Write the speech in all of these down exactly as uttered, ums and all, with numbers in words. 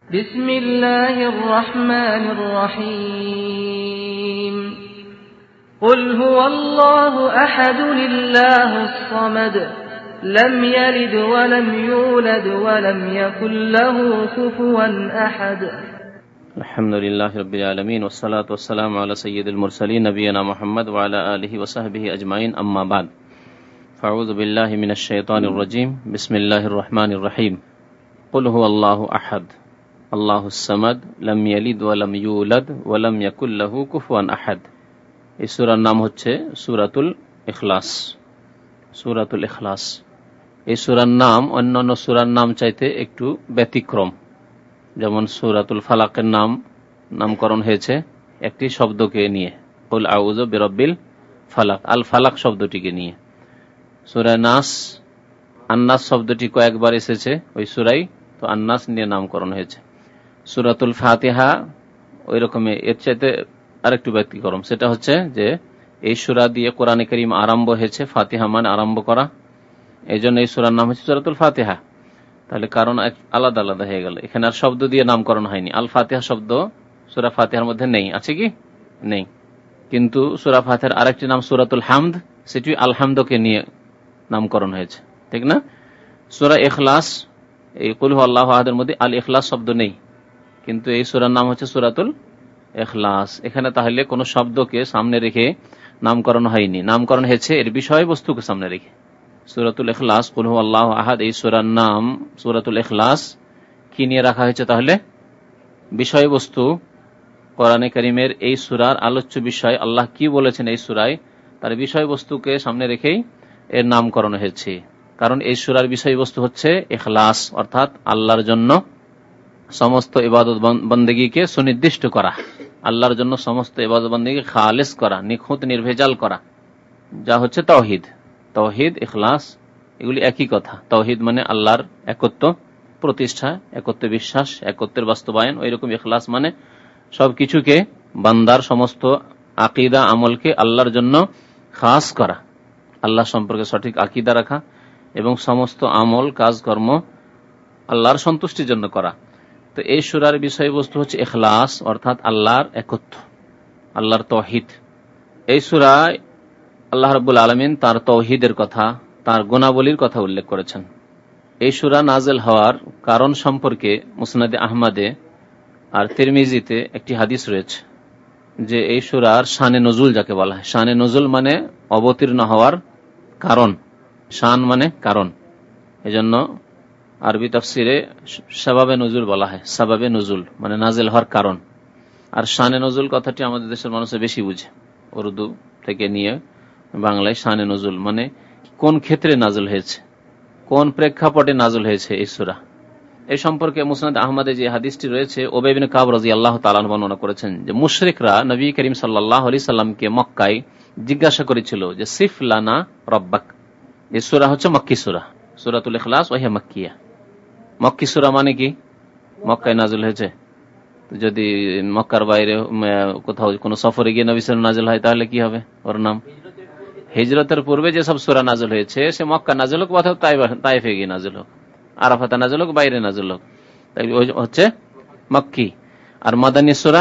বিসমিল্লাহির রহমানির রহিম। কুল হুয়াল্লাহু আহাদ লিল্লাহুস সামাদ লাম ইয়ালিদ ওয়া লাম ইউলাদ ওয়া লাম ইয়াকুল লাহু কুফুয়ান আহাদ। আলহামদুলিল্লাহি রাব্বিল আলামিন ওয়াস সালাতু ওয়াস সালামু আলা সাইয়্যিদিল মুরসালিন নবিয়িনা মুহাম্মদ ওয়া আলা আলিহি ওয়া সাহবিহি আজমাইন, আম্মা বাদ। ফাউযু বিল্লাহি মিনাশ শাইতানির রাজীম। বিসমিল্লাহির রহমানির রহিম। কুল হুয়াল্লাহু আহাদ আল্লাহুস সামাদ লাম ইয়ালিদ ওয়া লাম ইউলাদ ওয়া লাম ইয়াকুল লাহু কুফুয়ান আহাদ। এই সূরার নাম হচ্ছে সূরাতুল ইখলাস। সূরাতুল ইখলাস এই সূরার নাম অন্যান্য সূরার নাম চাইতে একটু ব্যতিক্রম। যেমন সূরাতুল ফালাকের নাম নামকরণ হয়েছে একটি শব্দকে নিয়ে, কুল আউযু বিরাব্বিল ফালাক, আল ফালাক শব্দটিকে নিয়ে। সূরা নাস, আন্নাস শব্দটি কয়েকবার এসেছে ওই সূরায়, তো আন্নাস নিয়ে নামকরণ হয়েছে। সূরাতুল ফাতিহা ওই রকমই, এর চাইতে আরেকটু ব্যতিক্রম। সেটা হচ্ছে যে এই সূরা দিয়ে কোরআনে কারীম আরম্ভ হয়েছে। ফাতিহা মানে আরম্ভ করা, এই জন্য এই সূরার নাম হচ্ছে সূরাতুল ফাতিহা। তাহলে কারণ আলাদা আলাদা হয়ে গেল। এখানে আর শব্দ দিয়ে নামকরণ হয়নি। আল ফাতিহা শব্দ সূরা ফাতিহার মধ্যে নেই, আছে কি? নেই। কিন্তু সূরা ফাতিহার আরেকটি নাম সূরাতুল হামদ, সেটি আলহামদকে নিয়ে নামকরণ হয়েছে, ঠিক না? সূরা ইখলাস, এই কুল হুয়াল্লাহু আহাদের মধ্যে আল ইখলাস শব্দ নেই, কিন্তু এই সূরার নাম হচ্ছে সূরাতুল ইখলাস। এখানে তাহলে কোন শব্দকে সামনে রেখে নামকরণ হয়নি, নামকরণ হয়েছে এর বিষয়বস্তুকে সামনে রেখে। সূরাতুল ইখলাস, কুল হুয়াল্লাহু আহাদ, এই সূরার নাম সূরাতুল ইখলাস কি নিয়ে রাখা হয়েছে? তাহলে বিষয়বস্তু, কোরআনে কারীমের এই সূরার আলোচ্য বিষয়, আল্লাহ কি বলেছেন এই সূরায়, তার বিষয়বস্তুকে সামনে রেখেই এর নামকরণ হয়েছে। কারণ এই সূরার বিষয়বস্তু হচ্ছে ইখলাস, অর্থাৎ আল্লাহর জন্য সমস্ত ইবাদত বন্দেগীকে সুনির্দিষ্ট করা, আল্লাহর জন্য সমস্ত ইবাদত বন্দেগী খালেস করা, নিখুঁত নির্ভেজাল করা, যা হচ্ছে তাওহীদ। তাওহীদ, ইখলাস এগুলি একই কথা। তাওহীদ মানে আল্লাহর একত্ব প্রতিষ্ঠা, একত্ব বিশ্বাস, একত্বের বাস্তবায়ন। ওই রকম ইখলাস মানে সবকিছুকে, বান্দার সমস্ত আকীদা আমলকে আল্লাহর জন্য খাস করা, আল্লাহ সম্পর্কে সঠিক আকীদা রাখা এবং সমস্ত আমল কাজকর্ম আল্লাহর সন্তুষ্টির জন্য করা। তো এই সূরার বিষয়বস্তু হচ্ছে ইখলাস, অর্থাৎ আল্লাহর একত্ব, আল্লাহর তাওহীদ। এই সূরায় আল্লাহ রাব্বুল আলামিন তার তাওহীদের কথা, তার গুণাবলীর কথা উল্লেখ করেছেন। এই সূরা নাযিল হওয়ার কারণ সম্পর্কে মুসনাদে আহমদে আর তিরমিজিতে একটি হাদিস রয়েছে যে এই সূরার শানে নজুল যাকে বলা হয়, শানে নজুল মানে অবতীর্ণ হওয়ার কারণ, শান মানে কারণ, এজন্য আরবি তাফসিরে সাবাবে নজুল বলা হয়। সাবাবে নজুল মানে নাযিল হওয়ার কারণ। আর শানে নজুল কথাটি আমাদের দেশের মানুষে বেশি বুঝে, উর্দু থেকে নিয়ে বাংলায় শানে নজুল মানে কোন ক্ষেত্রে নাযিল হয়েছে, কোন প্রেক্ষাপটে নাযিল হয়েছে এই সূরা। এই সম্পর্কে মুসনাদ আহমদে যে হাদিসটি রয়েছে, উবাই বিন কাব রাদিয়াল্লাহু তাআলা বর্ণনা করেছেন যে মুশরিকরা নবী করিম সাল্লাল্লাহু আলাইহি সাল্লামকে মক্কায় জিজ্ঞাসা করেছিল যে সিফ লানা রাব্বাক। এই সূরা হচ্ছে মক্কি সূরা, সূরাতুল ইখলাস ওয়া হিয়া মাক্কিয়া। মক্কি সূরা মানে কি? মক্কায় নাযিল হয়েছে। যদি মক্কার বাইরে কোথাও কোনো সফরে গিয়ে নবী সাল্লাল্লাহু আলাইহি ওয়াসাল্লাম নাযিল হয় তাহলে কি হবে ওর নাম? হিজরতের পূর্বে যেসব সূরা নাযিল হয়েছে সে মক্কা নাযিল হোক অথবা তায়েফে গিয়ে নাযিল হোক, আরাফাতে নাযিল হোক, বাইরে নাযিল হোক, তাই হচ্ছে মক্কি। আর মাদানী সূরা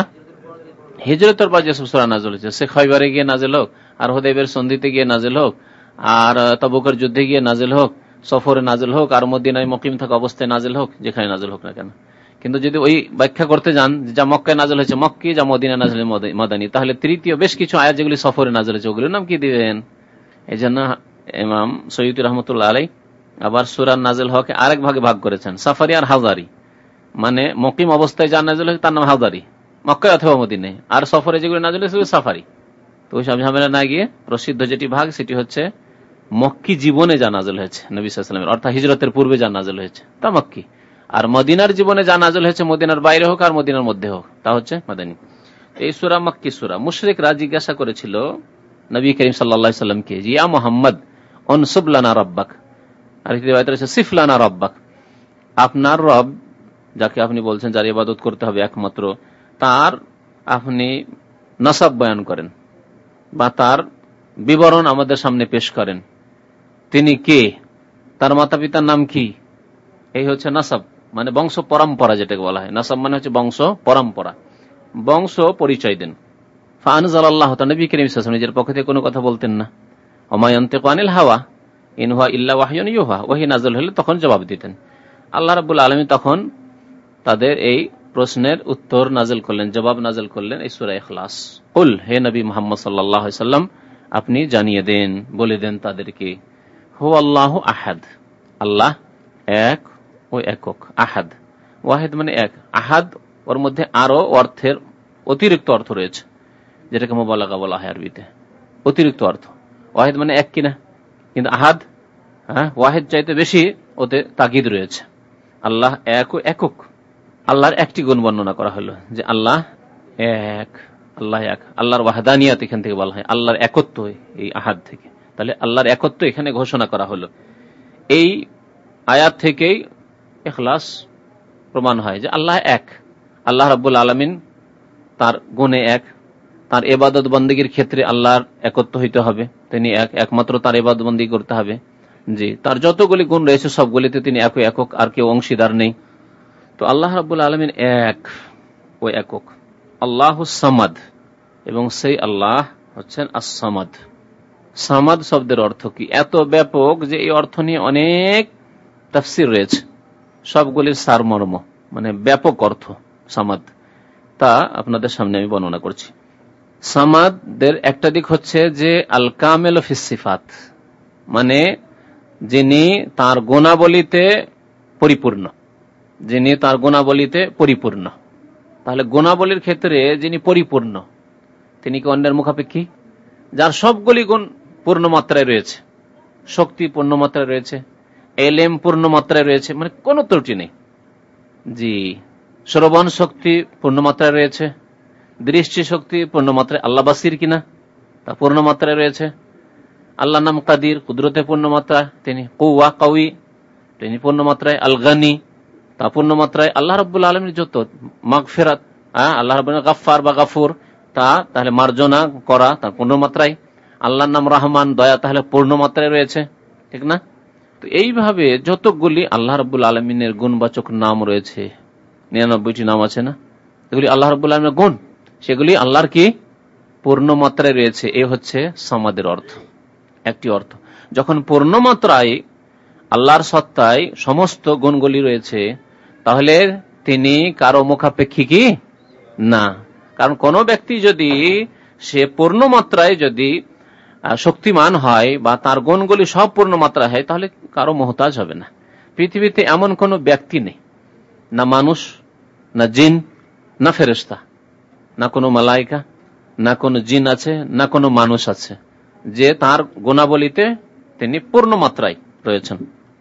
হিজরতের পর যেসব সূরা নাযিল হয়েছে, সে খয়বরে গিয়ে নাযিল হোক, আর হুদায়বিয়ার সন্ধিতে গিয়ে নাযিল হোক, আর তাবুকের যুদ্ধে গিয়ে নাযিল হোক, সফরে নাযিল হোক, আর মদিনায় মুকিম থাকা অবস্থায় নাযিল হোক, যেখানে নাযিল হোক না কেন। কিন্তু যদি ওই ব্যাখ্যা করতে যান যা মক্কায় নাযিল হয়েছে মক্কি, যা মদিনা নাযিল মাদানী, তাহলে তৃতীয় বেশ কিছু আয়াত যেগুলি সফরে নাযিল হয়েছে ওগুলোর নাম কি দিবেন? এই জন্য ইমাম সৈয়দ রহমতুল্লাহ আলাই আবার সূরা নাযিল হওয়াকে আরেক ভাগে ভাগ করেছেন, সাফারি আর হাজারি। মানে মুকিম অবস্থায় যা নাযিল হয়েছে তার নাম হাজারি, মক্কায় অথবা মদিনায়, আর সফরে যেগুলো নাযিল হয়েছে সাফারি। তো ওই সব ঝামেলা না গিয়ে প্রসিদ্ধ যেটি ভাগ সেটি হচ্ছে মক্কি জীবনে যা নাযিল হয়েছে নবী সাল্লাল্লাহু আলাইহি ওয়াসাল্লামের, অর্থাৎ হিজরতের পূর্বে যা নাযিল হয়েছে তা মক্কি। আর মদিনার জীবনে যা নাযিল হয়েছে মদিনার বাইরে হোক আর মদিনার মধ্যে হোক তা হচ্ছে মাদানী। এই সূরা মক্কি সূরা। মুশরিকরা জিজ্ঞাসা করেছিল নবী করিম সাল্লাল্লাহু আলাইহি ওয়াসাল্লামকে, ইয়া মুহাম্মদ উনসুব লানা রাব্বাক, আর একটি রিওয়ায়াতে রয়েছে সিফ লানা রাব্বাক, আপনার রব যাকে আপনি বলছেন যার ইবাদত করতে হবে একমাত্র, তার আপনি নাসাব বয়ান করেন বা তার বিবরণ আমাদের সামনে পেশ করেন। তিনি কে, তার মাতা পিতার নাম কি, এই হচ্ছে নাসাব মানে বংশ পরম্পরা যেটাকে বলা হয়, নাসাব মানে হচ্ছে বংশ পরম্পরা, বংশ পরিচয় দেন। ফাআনজালাল্লাহু, তা নবী করিম সাল্লাল্লাহু আলাইহি ওয়াসাল্লাম নিজের পক্ষ থেকে কোনো কথা বলতেন না। ওমা ইয়ানতিকু আনিল হাওয়া ইন হুয়া ইল্লা ওয়াহয়ুন ইউহা, ওহী নাযিল হলে তখন জবাব দিতেন। আল্লাহ রাব্বুল আলামিন তখন তাদের এই প্রশ্নের উত্তর নাযিল করলেন, জবাব নাযিল করলেন এই সূরা ইখলাস। কুল, হে নবী মুহাম্মদ সাল্লাল্লাহু আলাইহি ওয়াসাল্লাম আপনি জানিয়ে দেন, বলে দেন তাদেরকে, হুয়াল্লাহু আহাদ, আল্লাহ এক ও একক। আহাদ, ওয়াহিদ মানে এক, আহাদ ওর মধ্যে আরো অর্থের অতিরিক্ত অর্থ রয়েছে, যেটাকে মুবালাগা বলা হয় আরবিতে, অতিরিক্ত অর্থ। ওয়াহিদ মানে এক কিনা, কিন্তু আহাদ, হ্যাঁ, ওয়াহিদ চাইতে বেশি ওতে তাকিদ রয়েছে। আল্লাহ এক ও একক, আল্লাহর একটি গুণ বর্ণনা করা হলো যে আল্লাহ এক, আল্লাহ এক, আল্লাহর ওয়াহদানিয়াত এখান থেকে বলা হয়, আল্লাহর একত্ব এই আহাদ থেকে। তাহলে আল্লাহর একত্ব এখানে ঘোষণা করা হলো। এই আয়াত থেকেই ইখলাস প্রমাণ হয় যে আল্লাহ এক, আল্লাহ রাব্বুল আলামিন তার গুণে এক, তার ইবাদত বন্দেগীর ক্ষেত্রে আল্লাহর একত্ব হইতে হবে, তিনি এক, একমাত্র তার ইবাদত বন্দেগী করতে হবে। জি, তার যতগুলি গুণ রয়েছে সবগুলিতে তিনি এক একক, আর কেউ অংশীদার নেই। তো আল্লাহ রাব্বুল আলামিন এক ও একক। আল্লাহুস সামাদ, এবং সেই আল্লাহ হচ্ছেন আস-সামাদ। সামাদ শব্দের অর্থ কি? এত ব্যাপক যে এই অর্থ নিয়ে অনেক তাফসীর রয়েছে, সবগুলির সারমর্ম মানে ব্যাপক অর্থ সামাদ, তা আপনাদের সামনে আমি বর্ণনা করছি। সামাদের একটা দিক হচ্ছে যে আল কামেল ফিস সিফাত, মানে যিনি তার গুণাবলীতে পরিপূর্ণ, যিনি তার গুণাবলীতে পরিপূর্ণ। তাহলে গুণাবলীর ক্ষেত্রে যিনি পরিপূর্ণ, তিনি কি অন্যের মুখাপেক্ষী? যার সবগুলি গুণ পূর্ণ মাত্রায় রয়েছে, শক্তি পূর্ণ মাত্রায় রয়েছে, এলেম পূর্ণ মাত্রায় রয়েছে, মানে কোনো ত্রুটি নেই। জি, শ্রবণ শক্তি পূর্ণ মাত্রায় রয়েছে, দৃষ্টি শক্তি পূর্ণ মাত্রায়, আল্লাহ বাসির কিনা তা পূর্ণ মাত্রায় রয়েছে। আল্লাহ নাম কাদির, কুদরতে পূর্ণ মাত্রা, তিনি কুওয়া কাউই, তিনি পূর্ণ মাত্রায়। আল গানি, তা পূর্ণ মাত্রায়। আল্লাহ রাব্বুল আলামিন যত মাগফিরাত, আল্লাহ রাব্বুল গাফফার বা গাফুর, তা তাহলে মার্জনা করা, তা পূর্ণ মাত্রায়। আল্লাহর নাম রহমান, দয়া, তাহলে পূর্ণ মাত্রায় রয়েছে, ঠিক না? তো এইভাবে যতগুলি আল্লাহ রাব্বুল আলামিনের গুণবাচক নাম রয়েছে, নিরানব্বইটি নাম আছে না, এগুলি আল্লাহ রাব্বুল আলামিনের গুণ, সেগুলি আল্লাহর কি পূর্ণ মাত্রায় রয়েছে। এ হচ্ছে সামাদের অর্থ, একটি অর্থ। যখন পূর্ণ মাত্রায় আল্লাহর সত্তায় সমস্ত গুণগুলি রয়েছে, তাহলে তিনি কারো মুখাপেক্ষী কি না। কারণ কোন ব্যক্তি যদি সে পূর্ণ মাত্রায় যদি শক্তিমান হয় বা তার গুণগুলি সব পূর্ণ মাত্রায় হয়, তাহলে কারো মোহতাজ হবে না। পৃথিবীতে এমন কোন ব্যক্তি নেই, না মানুষ, না জিন, না ফেরেশতা, না কোনো মালাইকা, না কোনো জিন আছে, না কোনো মানুষ আছে, যে তার গুণাবলীতে তিনি পূর্ণ মাত্রায় রয়েছেন।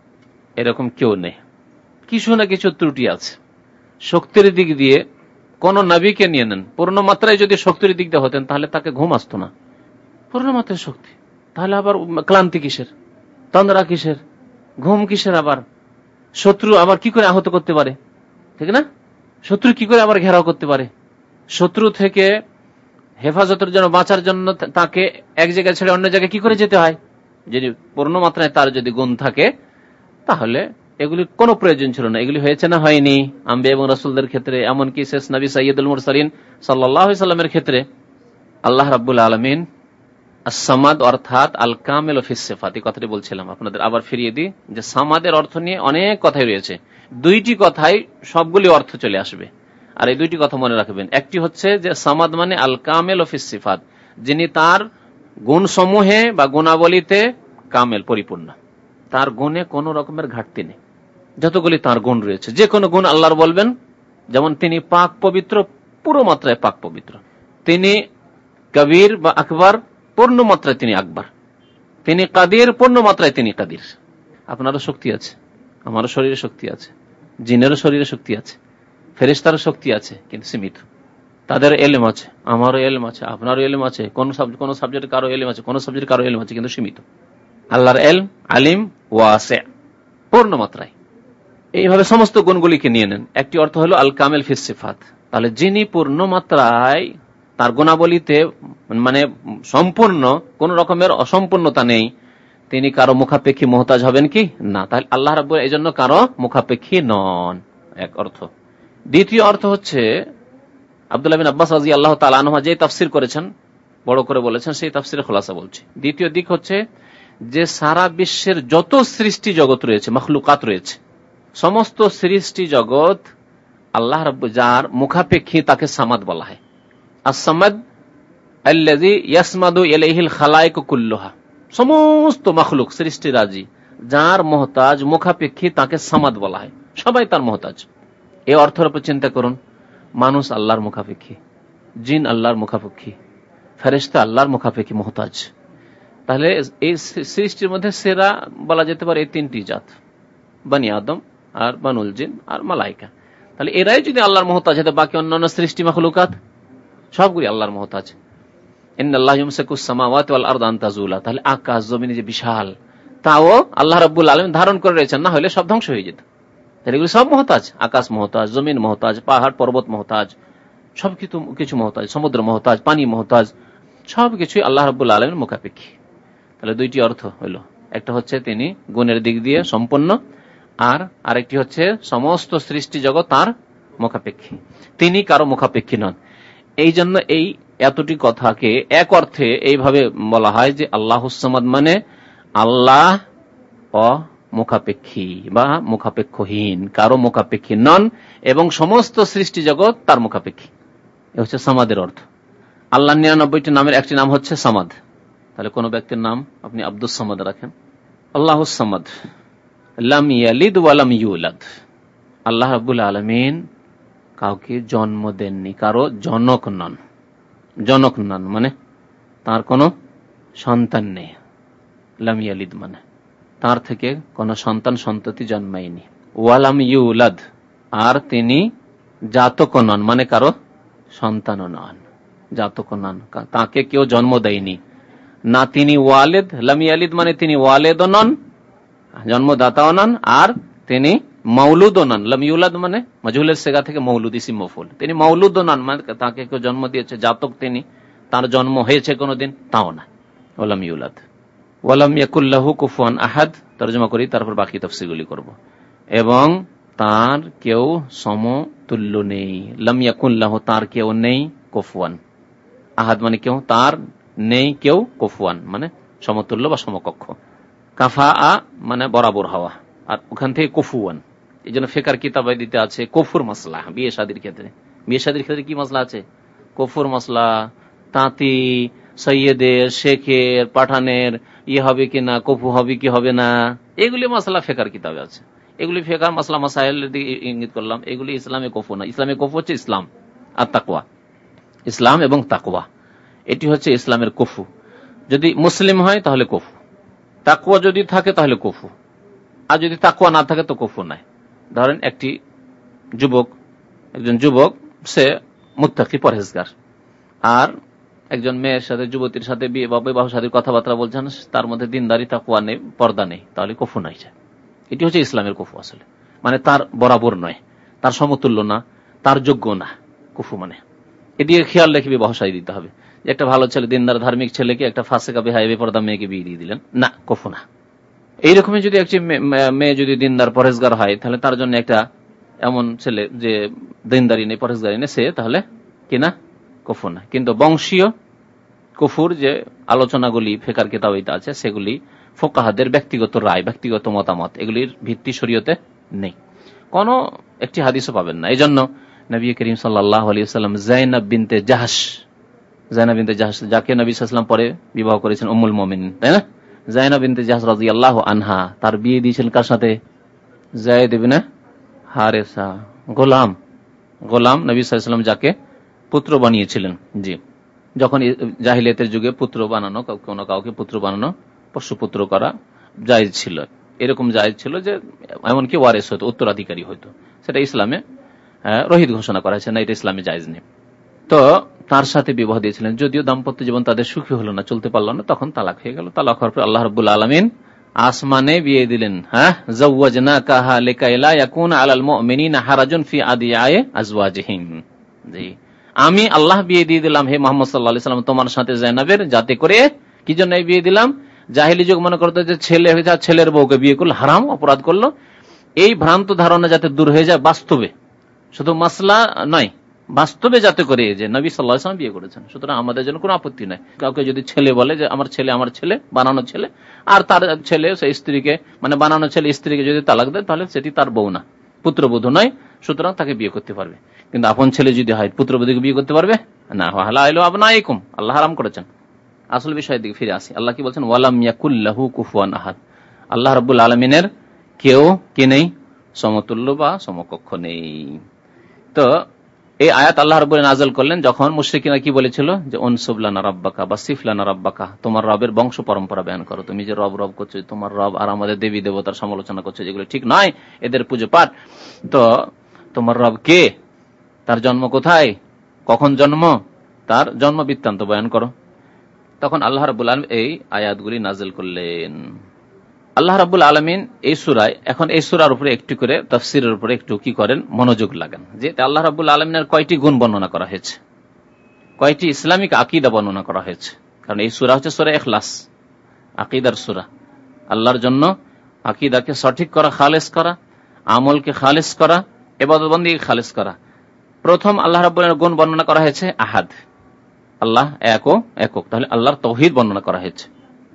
এরকম কেউ নেই, কিছু না কিছু ত্রুটি আছে। শক্তির দিক দিয়ে কোন নবীকে নিয়ে নেন, পূর্ণ মাত্রায় যদি শক্তির দিক দিয়ে হতেন তাহলে তাকে ঘুম আসতো না, পূর্ণ মাত্রায় শক্তি, তাহলে আবার ক্লান্তি কিসের, তন্দ্রা কিসের, ঘুম কিসের, আবার শত্রু আবার কি করে আহত করতে পারে, ঠিক না? শত্রু কি করে আবার ঘেরাও করতে পারে? শত্রু থেকে হেফাজতের জন্য, বাঁচার জন্য তাকে এক জায়গায় ছেড়ে অন্য জায়গায় কি করে যেতে হয়? যদি পূর্ণ মাত্রায় তার যদি গুণ থাকে, তাহলে এগুলি কোনো প্রয়োজন ছিল না। এগুলি হয়েছে না হয়নি আম্বিয়া এবং রাসূলদের ক্ষেত্রে, এমনকি শেষ নবী সাইয়্যিদুল মুরসালিন সাল্লাল্লাহু আলাইহি সাল্লামের ক্ষেত্রে। আল্লাহ রাব্বুল আলামিন আস-সামাদ অর্থাৎ আল কামিল ফিস সিফাত, এই কথাটি বলছিলাম আপনাদের, আবার ফিরিয়ে দিই যে সামাদের অর্থ নিয়ে অনেক কথাই রয়েছে। দুইটি কথাই সবগুলি অর্থ চলে আসবে, আর এই দুইটি কথা মনে রাখবেন। একটি হচ্ছে যে সামাদ মানে আল কামিল ফিস সিফাত, যিনি তার গুণসমূহে বা গুণাবলীতে কামেল, পরিপূর্ণ, তার গুণে কোন রকমের ঘাটতি নেই। যতগুলি তার গুণ রয়েছে, যে কোনো গুণ আল্লাহর বলবেন, যেমন তিনি পাক পবিত্র, পুরো মাত্রায় পাক পবিত্র, তিনি কবির বা আকবর, পূর্ণ মাত্রায় তিনি আকবর, তিনি কাদির, পূর্ণ মাত্রায় তিনি কাদির। আপনারও শক্তি আছে, আমারও শরীরে শক্তি আছে, জিনেরও শরীরে শক্তি আছে, ফেরেশতারও শক্তি আছে, কিন্তু সীমিত। তাদের এলেম আছে, আমারও এলেম আছে, আপনারও এলেম আছে, কোন কোন সাবজেক্টে কারো এলেম আছে, কোন সাবজেক্টে কারো এলেম আছে, কিন্তু সীমিত। আল্লাহর এলম আলিম ওয়াসি, পূর্ণ মাত্রায়। এইভাবে সমস্ত গুণগুলিকে নিয়ে নেন। একটি অর্থ হলো আল কামেল ফিস সিফাত, তাহলে যিনি পূর্ণ মাত্রায় তার গুণাবলীতে মানে সম্পূর্ণ, কোন রকমের অসম্পূর্ণতা নেই, তিনি কারো মুখাপেক্ষী মোহতাজ হবেন কি না। তাহলে আল্লাহ রাব্বুল এই জন্য কারো মুখাপেক্ষী নন। এক অর্থ। দ্বিতীয় অর্থ হচ্ছে আব্দুল্লাহ বিন আব্বাস রাদিয়াল্লাহু তাআলা আনহু যে তাফসীর করেছেন, বড় করে বলেছেন, সেই তাফসীরের খোলাসা বলছি। দ্বিতীয় দিক হচ্ছে যে সারা বিশ্বের যত সৃষ্টি জগৎ রয়েছে, মাখলুকাত রয়েছে, সমস্ত সৃষ্টি জগৎ আল্লাহ রাব্বুল, যার মুখাপেক্ষী তাকে সামাদ বলা হয়। আস-সামাদ আল্লাযী ইয়াসমাদু ইলাইহিল খালায়েক কুল্লুহা, সমস্ত মাখলুক সৃষ্টিরাজি যার মুহতাজ, মুখাপেক্ষী, তাকে সামাদ বলা হয়। সবাই তার মুহতাজ। এই অর্থের উপর চিন্তা করুন, মানুষ আল্লাহর মুখাপেক্ষী, জিন আল্লাহর মুখাপেক্ষী, ফেরেশতা আল্লাহর মুখাপেক্ষী, মুহতাজ। তাহলে এই সৃষ্টির মধ্যে সেরা বলা যেতে পারে এই তিনটি জাত, বনি আদম আর বানুল জিন আর মালাইকা। তাহলে এরাই যদি আল্লাহর মুহতাজ হয়, বাকি অন্যান্য সৃষ্টি মাখলুকাত সবগুলি আল্লাহর মুহতাজ। ইন্নাল্লাহা ইউমসিকুস সামাওয়াতি ওয়াল আরদা আন তাজুলা, তাহলে আকাশ জমিন যে বিশাল, তাও আল্লাহ রাব্বুল আলামিন ধারণ করে রয়েছেন, না হলে সব ধ্বংস হয়ে যেত। তাহলে এগুলো সব মুহতাজ, আকাশ মুহতাজ, জমিন মুহতাজ, পাহাড় পর্বত মুহতাজ, সবকিছু কিছু মুহতাজ, সমুদ্র মুহতাজ, পানি মুহতাজ, সবকিছুই আল্লাহ রাব্বুল আলামিনের মুখাপেক্ষী। তাহলে দুইটি অর্থ হলো, একটা হচ্ছে তিনি গুণের দিক দিয়ে সম্পন্ন, আর আরেকটি হচ্ছে সমস্ত সৃষ্টি জগৎ তার মুখাপেক্ষী, তিনি কারো মুখাপেক্ষী নন। এই জন্য এই এতটি কথাকে এক অর্থে এইভাবে বলা হয় যে আল্লাহুস সামাদ মানে আল্লাহ অমুখাপেক্ষী বা মুখাপেক্ষহীন, কারো মুখাপেক্ষী নন, এবং সমস্ত সৃষ্টি জগৎ তার মুখাপেক্ষী। এ হচ্ছে সামাদের অর্থ। আল্লাহ নিরানব্বইটি নামের একটি নাম হচ্ছে সামাদ। তাহলে কোন ব্যক্তির নাম আপনি আব্দুস সামাদ রাখেন, আল্লাহুস সামাদ, লাম ইয়ালিদ ওয়া লাম ইউলাদ, আল্লাহ রাব্বুল আলামিন কাউকে জন্ম দেননি, কারো জনক নন। জনক নন মানে তার কোনো সন্তান নেই। লাম ইয়ালিদ মানে তার থেকে কোন সন্তান সন্ততি জন্মায়নি। ওয়ালাম ইউলাদ, আর তিনি জাতক নন মানে কারো সন্তানও নন, জাতক নন, তাকে কেউ জন্ম দেয়নি। না তিনি ওয়ালেদ, লাম ইয়ালিদ মানে তিনি ওয়ালেদও নন, জন্মদাতাও নন, আর তিনি মৌলুদও নন। লাম ইউলাদ মানে মাজহুলের সেগা থেকে মৌলুদ, ইসিম মফউল, তিনি মৌলুদও নন মানে তাকে কেউ জন্ম দিয়েছে, জাতক তিনি, তার জন্ম হয়েছে কোনদিন, তাও না। ওয়ালাম ইউলাদ ওয়ালাম ইয়াকুল লাহু কুফুয়ান আহাদ, তরজমা করি, তারপর বাকি তাফসীরগুলি করব। এবং তার কেউ সমতুল্য নেই। লাম ইয়াকুল লাহু, তার কেউ নেই, কুফুয়ান আহাদ মানে কেউ, তার নেই কেউ, কুফুয়ান মানে সমতুল্য বা সমকক্ষ। কাফা আ মানে বরাবর হওয়া, আর ওখান থেকে কুফুয়ান। এই জন্য ফিকার কিতাবে দিতে আছে কুফুর মাসলা। বিয়ে শাদীর ক্ষেত্রে, বিয়ে শাদীর ক্ষেত্রে কি মাসলা আছে? কুফুর মাসলা, তাঁতি, সৈয়দের, শেখের, পাঠানের ইয়ে হবে কিনা, কফু হবে কি হবে না, এগুলি মাসলা ফিকার কিতাবে আছে। এগুলি ফিকার মাসলা মাসাইলের দিকে ইঙ্গিত করলাম। এগুলি ইসলামে কফু না। ইসলামে কফু হচ্ছে ইসলাম আর তাকওয়া, ইসলাম এবং তাকওয়া, এটি হচ্ছে ইসলামের কফু। যদি মুসলিম হয় তাহলে কফু, তাকওয়া যদি থাকে তাহলে কফু, আর যদি তাকওয়া না থাকে তো কফু নাই। ধরেন একটি যুবক, একজন যুবক সে মুত্তাকি পরহেজগার, আর একজন মেয়ের সাথে, যুবতীর সাথে বিয়ে বা বিবাহ শাদীর কথাবার্তা বলছেন, তার মধ্যে দিনদারি, তাকওয়া নেই, পর্দা নেই, তাহলে কফু নাই। এটি হচ্ছে ইসলামের কফু। আসলে মানে তার বরাবর নয়, তার সমতুল্য না, তার যোগ্য না, কফু মানে। এদিকে খেয়াল রেখে বিবাহ শাদী দিতে হবে। যে একটা ভালো ছেলে, দিনদার ধার্মিক ছেলেকে একটা ফাসেকা বেহায়া বেপরদা মেয়েকে বিয়ে দিয়ে দিলেন, না, কফু না। এইরকমই যদি একটি মেয়ে যদি দিনদার পরহেজগার হয়, তাহলে তার জন্য একটা এমন ছেলে যে দিনদারি নেই, পরহেজগারি নেই, সে তাহলে কিনা কফু না। কিন্তু বংশীয় কুফুর যে আলোচনাগুলি ফিকার কিতাবে আছে, সেগুলি ফুকাহাদের ব্যক্তিগত রায়, ব্যক্তিগত মতামত, এগুলির ভিত্তি শরীয়তে নেই, কোন একটি হাদিসও পাবেন না। এই জন্য নবী করিম সাল্লাল্লাহু আলাইহি ওয়াসাল্লাম যায়নাব বিনতে জাহশ, যায়নাব বিনতে জাহশ, যাকে নবী সাল্লাল্লাহু আলাইহি ওয়াসাল্লাম পরে বিবাহ করেছেন উম্মুল মুমিনিন, তাই না? যায়নাব বিনতে জাহশ রাদিয়াল্লাহু আনহা, তার বিয়ে দিয়েছিলেন কার সাথে? যায়েদ ইবনে হারেসা, গোলাম, গোলাম নবী সাল্লাল্লাহু আলাইহি ওয়াসাল্লাম যাকে পুত্র বানিয়েছিলেন। জি, যখন জাহিলিয়াতের যুগে পুত্র বানানো, কোনো কাউকে পুত্র বানানো, পশুপুত্র করা জায়েজ ছিল। এরকম জায়েজ ছিল যে এমনকি ওয়ারিস হতো, উত্তরাধিকারী হইতো। সেটা ইসলামে রহিত ঘোষণা করা হয়েছে না, এটা ইসলামে জায়েজ নেই। তো তার সাথে বিবাহ দিয়েছিলেন, যদিও দাম্পত্য জীবন তাদের সুখী হলো না, চলতে পারল না, তখন তালাক হয়ে গেল। তালাক হওয়ার পর আল্লাহ রাব্বুল আলামিন আসমানে বিয়ে দিলেন। হ্যাঁ, যাওয়াজনাকাহা লিকাইলা ইয়াকুনা আলাল মুমিনিনা হারাজুন ফি আদিয়ায়ে আজওয়াজিহিম। জি, আমি আল্লাহ বিয়ে দিয়ে দিলাম হে মুহাম্মদ সাল্লাল্লাহু আলাইহি ওয়াসাল্লাম তোমার সাথে যায়নাবের, যাতে করে, কি জন্য বিয়ে দিলাম? জাহিলি যুগ মনে করতো যে ছেলে হয়ে যা ছেলের বউকে বিয়ে করলো হারাম, অপরাধ করলো, এই ভ্রান্ত ধারণা যাতে দূর হয়ে যায় বাস্তবে, শুধু মাসলা নয়, বাস্তবে যাতে করে যে নবী সাল্লাল্লাহু আলাইহি ওয়াসাল্লাম বিয়ে করেছেন। সুতরাং আমাদের জন্য কোনো আপত্তি নাই। কাউকে যদি ছেলে বলে যে আমার ছেলে আমার ছেলে বানানো ছেলে, আর তার ছেলে সেই স্ত্রীকে মানে বানানো ছেলে স্ত্রীকে যদি তালাক দেয় তাহলে সেটি তার বউ না, পুত্রবধূ নয়, সুতরাং তাকে বিয়ে করতে পারবে। কিন্তু আপন ছেলে যদি হয় পুত্রবধূকে বিয়ে করতে পারবে না। হালালু আবনাইকুম, আল্লাহ হারাম করেছেন। আসল বিষয়ের দিকে ফিরে আসি। আল্লাহ কি বলছেন? ওয়ালাম ইয়াকুল লাহু কুফুয়ান আহাদ। আল্লাহ রাব্বুল আলামিনের কেউ কে নেই, সমতুল্য বা সমকক্ষ নেই। তো এই আয়াত আল্লাহ রাব্বুল নাযিল করলেন যখন মুশরিকিনা কি বলেছিল যে উনসুব লানা রাব্বাকা বা সিফ লানা রাব্বাকা, তোমার রবের বংশ পরম্পরা বয়ান করো। তুমি যে রব রব করছো, তোমার রব আর আমাদের দেবী দেবতার সমালোচনা করছো, যেগুলো ঠিক নয়, এদের পুজো পাঠ। তো তোমার রব কে, তার জন্ম কোথায়, কখন জন্ম, তার জন্ম বৃত্তান্ত বয়ান করো। তখন আল্লাহ রাব্বুল আলামিন এই আয়াতগুলি নাযিল করলেন। আল্লাহ রাব্বুল আলামিন এই সূরায়, এখন এই সূরার উপরে একটু করে তাফসীরের উপরে একটু কি করেন, মনোযোগ লাগান। যে আল্লাহ রাব্বুল আলামিনের কয়টি গুণ বর্ণনা করা হয়েছে, কয়টি ইসলামিক আকীদা বর্ণনা করা হয়েছে। কারণ এই সূরা হচ্ছে সূরা ইখলাস, আকীদার সূরা। আল্লাহর জন্য আকীদাকে সঠিক করা, খালেস করা, আমলকে খালেস করা, ইবাদত বন্দেগী খালেস করা। প্রথম আল্লাহ রাব্বুল আলামিনের গুণ বর্ণনা করা হয়েছে আহাদ, আল্লাহ এক ও একক। তাহলে আল্লাহর তাওহীদ বর্ণনা করা হয়েছে।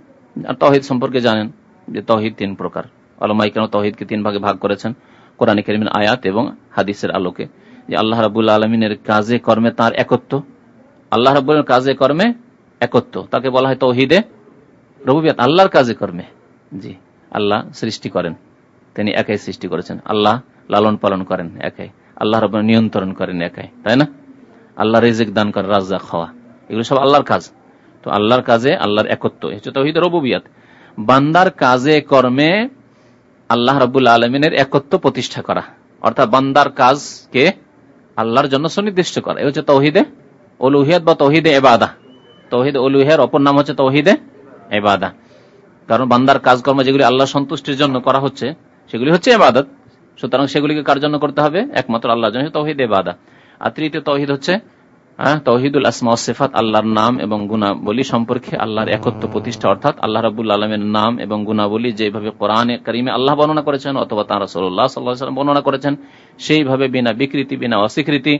আর তাওহীদ সম্পর্কে জানেন যে তাওহীদ তিন প্রকার। উলামায়ে কেরাম তাওহীদকে তিন ভাগে ভাগ করেছেন কোরআনে কারীমের আয়াত এবং হাদিসের আলোকে। যে আল্লাহ রাব্বুল আলামিনের কাজে কর্মে তার একত্ব, আল্লাহ রাব্বুল আলামিনের কাজে কর্মে একত্ব, তাকে বলা হয় তাওহীদে রুবুবিয়্যাত। আল্লাহর কাজে কর্মে, জি, আল্লাহ সৃষ্টি করেন, তিনি একাই সৃষ্টি করেছেন। আল্লাহ লালন পালন করেন একাই, আল্লাহ রাব্বুল নিয়ন্ত্রণ করেন একাই, তাই না? আল্লাহ রিজিক দান করেন, রাজ্জাক হওয়া, এগুলো সব আল্লাহর কাজ। তো আল্লাহর কাজে আল্লাহর একত্ব, এই হচ্ছে তাওহীদ রুবুবিয়্যাত। বান্দার কাজে কর্মে আল্লাহ রাব্বুল আলামিনের একত্ব প্রতিষ্ঠা করা, অর্থাৎ বান্দার কাজকে আল্লাহর জন্য সুনির্দিষ্ট করা, এই হচ্ছে তাওহীদে উলুহিয়ত বা তাওহীদে ইবাদা। তাওহীদ উলুহিয়তের অপর নাম হচ্ছে তাওহীদে ইবাদা। কারণ বান্দার কাজকর্ম যেগুলি আল্লাহ সন্তুষ্টির জন্য করা হচ্ছে সেগুলি হচ্ছে ইবাদত, সুতরাং সেগুলিকে কার জন্য করতে হবে? একমাত্র আল্লাহর জন্য, তাওহীদে ইবাদা। আর তৃতীয় তাওহীদ হচ্ছে তাওহীদুল আসমা ওয়াস সিফাত, আল্লাহর নাম এবং গুণাবলী সম্পর্কে আল্লাহর একত্ব প্রতিষ্ঠা, অর্থাৎ আল্লাহ রাব্বুল আলামিনের নাম এবং গুণাবলী যেভাবে কোরআনে কারীমে আল্লাহ বর্ণনা করেছেন অথবা তাঁর রাসূলুল্লাহ সাল্লাল্লাহু আলাইহি ওয়াসাল্লাম বর্ণনা করেছেন, সেইভাবে বিনা বিকৃতি, বিনা অস্বীকৃতি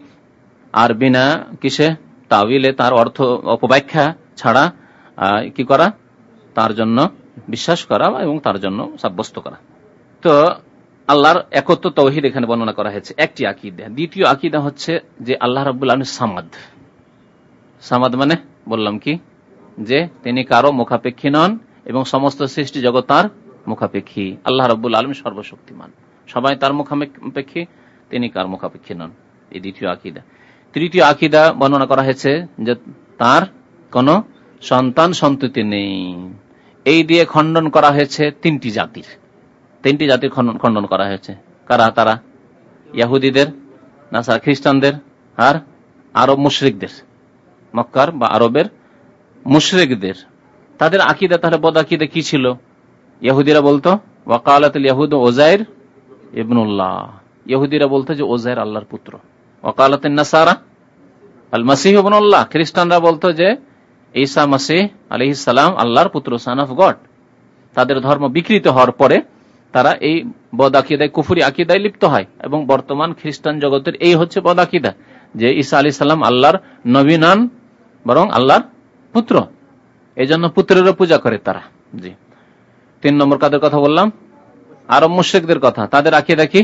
আর বিনা কিসে তাওয়িলে, তার অর্থ অপব্যাখ্যা ছাড়া কি করা, তার জন্য বিশ্বাস করা এবং তার জন্য সাব্যস্ত করা। তো আল্লাহর একত্ব তাওহীদ এখানে বর্ণনা করা হয়েছে, একটি আকীদা। দ্বিতীয় আকীদা হচ্ছে যে আল্লাহ রাব্বুল আলামিন সামাদ। সামাদ মানে বললাম কি, যে তিনি কারো মুখাপেক্ষী নন এবং সমস্ত সৃষ্টি জগৎ তার মুখাপেক্ষী। আল্লাহ রাব্বুল আলামিন সর্বশক্তিমান, সবাই তার মুখাপেক্ষী, তিনি কার মুখাপেক্ষী নন। এই দ্বিতীয় আকীদা। তৃতীয় আকীদা বর্ণনা করা হয়েছে যে তার কোন সন্তান সন্ততি নেই। এই দিয়ে খণ্ডন করা হয়েছে তিনটি জাতির, তিনটি জাতির খণ্ডন করা হয়েছে। কারা তারা? ইহুদিদের, নাসারা খ্রিস্টানদের আর আরব মুশরিকদের, মক্কার বা আরবের মুশরিকদের। তাদের আকীদা তাহলে বদ আকীদা কি ছিল? ইহুদিরা বলতো ওয়াকালাতুল ইয়াহুদ উযাইর ইবনুল্লাহ, ইহুদিরা বলতো যে উযাইর আল্লাহর পুত্র। ওয়াকালাতুন নাসারা আল মাসীহ ইবনুল্লাহ, খ্রিস্টানরা বলতো যে ঈসা মাসীহ আলাইহিস সালাম আল্লাহর পুত্র, সন অফ গড। তাদের ধর্ম বিকৃত হওয়ার পরে তারা এই বদ আকীদায়, কুফরি আকীদায় লিপ্ত হয় এবং বর্তমান খ্রিস্টান জগতের এই হচ্ছে বদ আকীদা যে ঈসা আলাইহিস সালাম আল্লাহর নবী নন, বরং আল্লাহর পুত্র। এই জন্য পুত্রেরও পূজা করে তারা। জি, তিন নম্বর কাদের কথা বললাম? আরব মুশরিকদের কথা। তাদের আকীদা কি?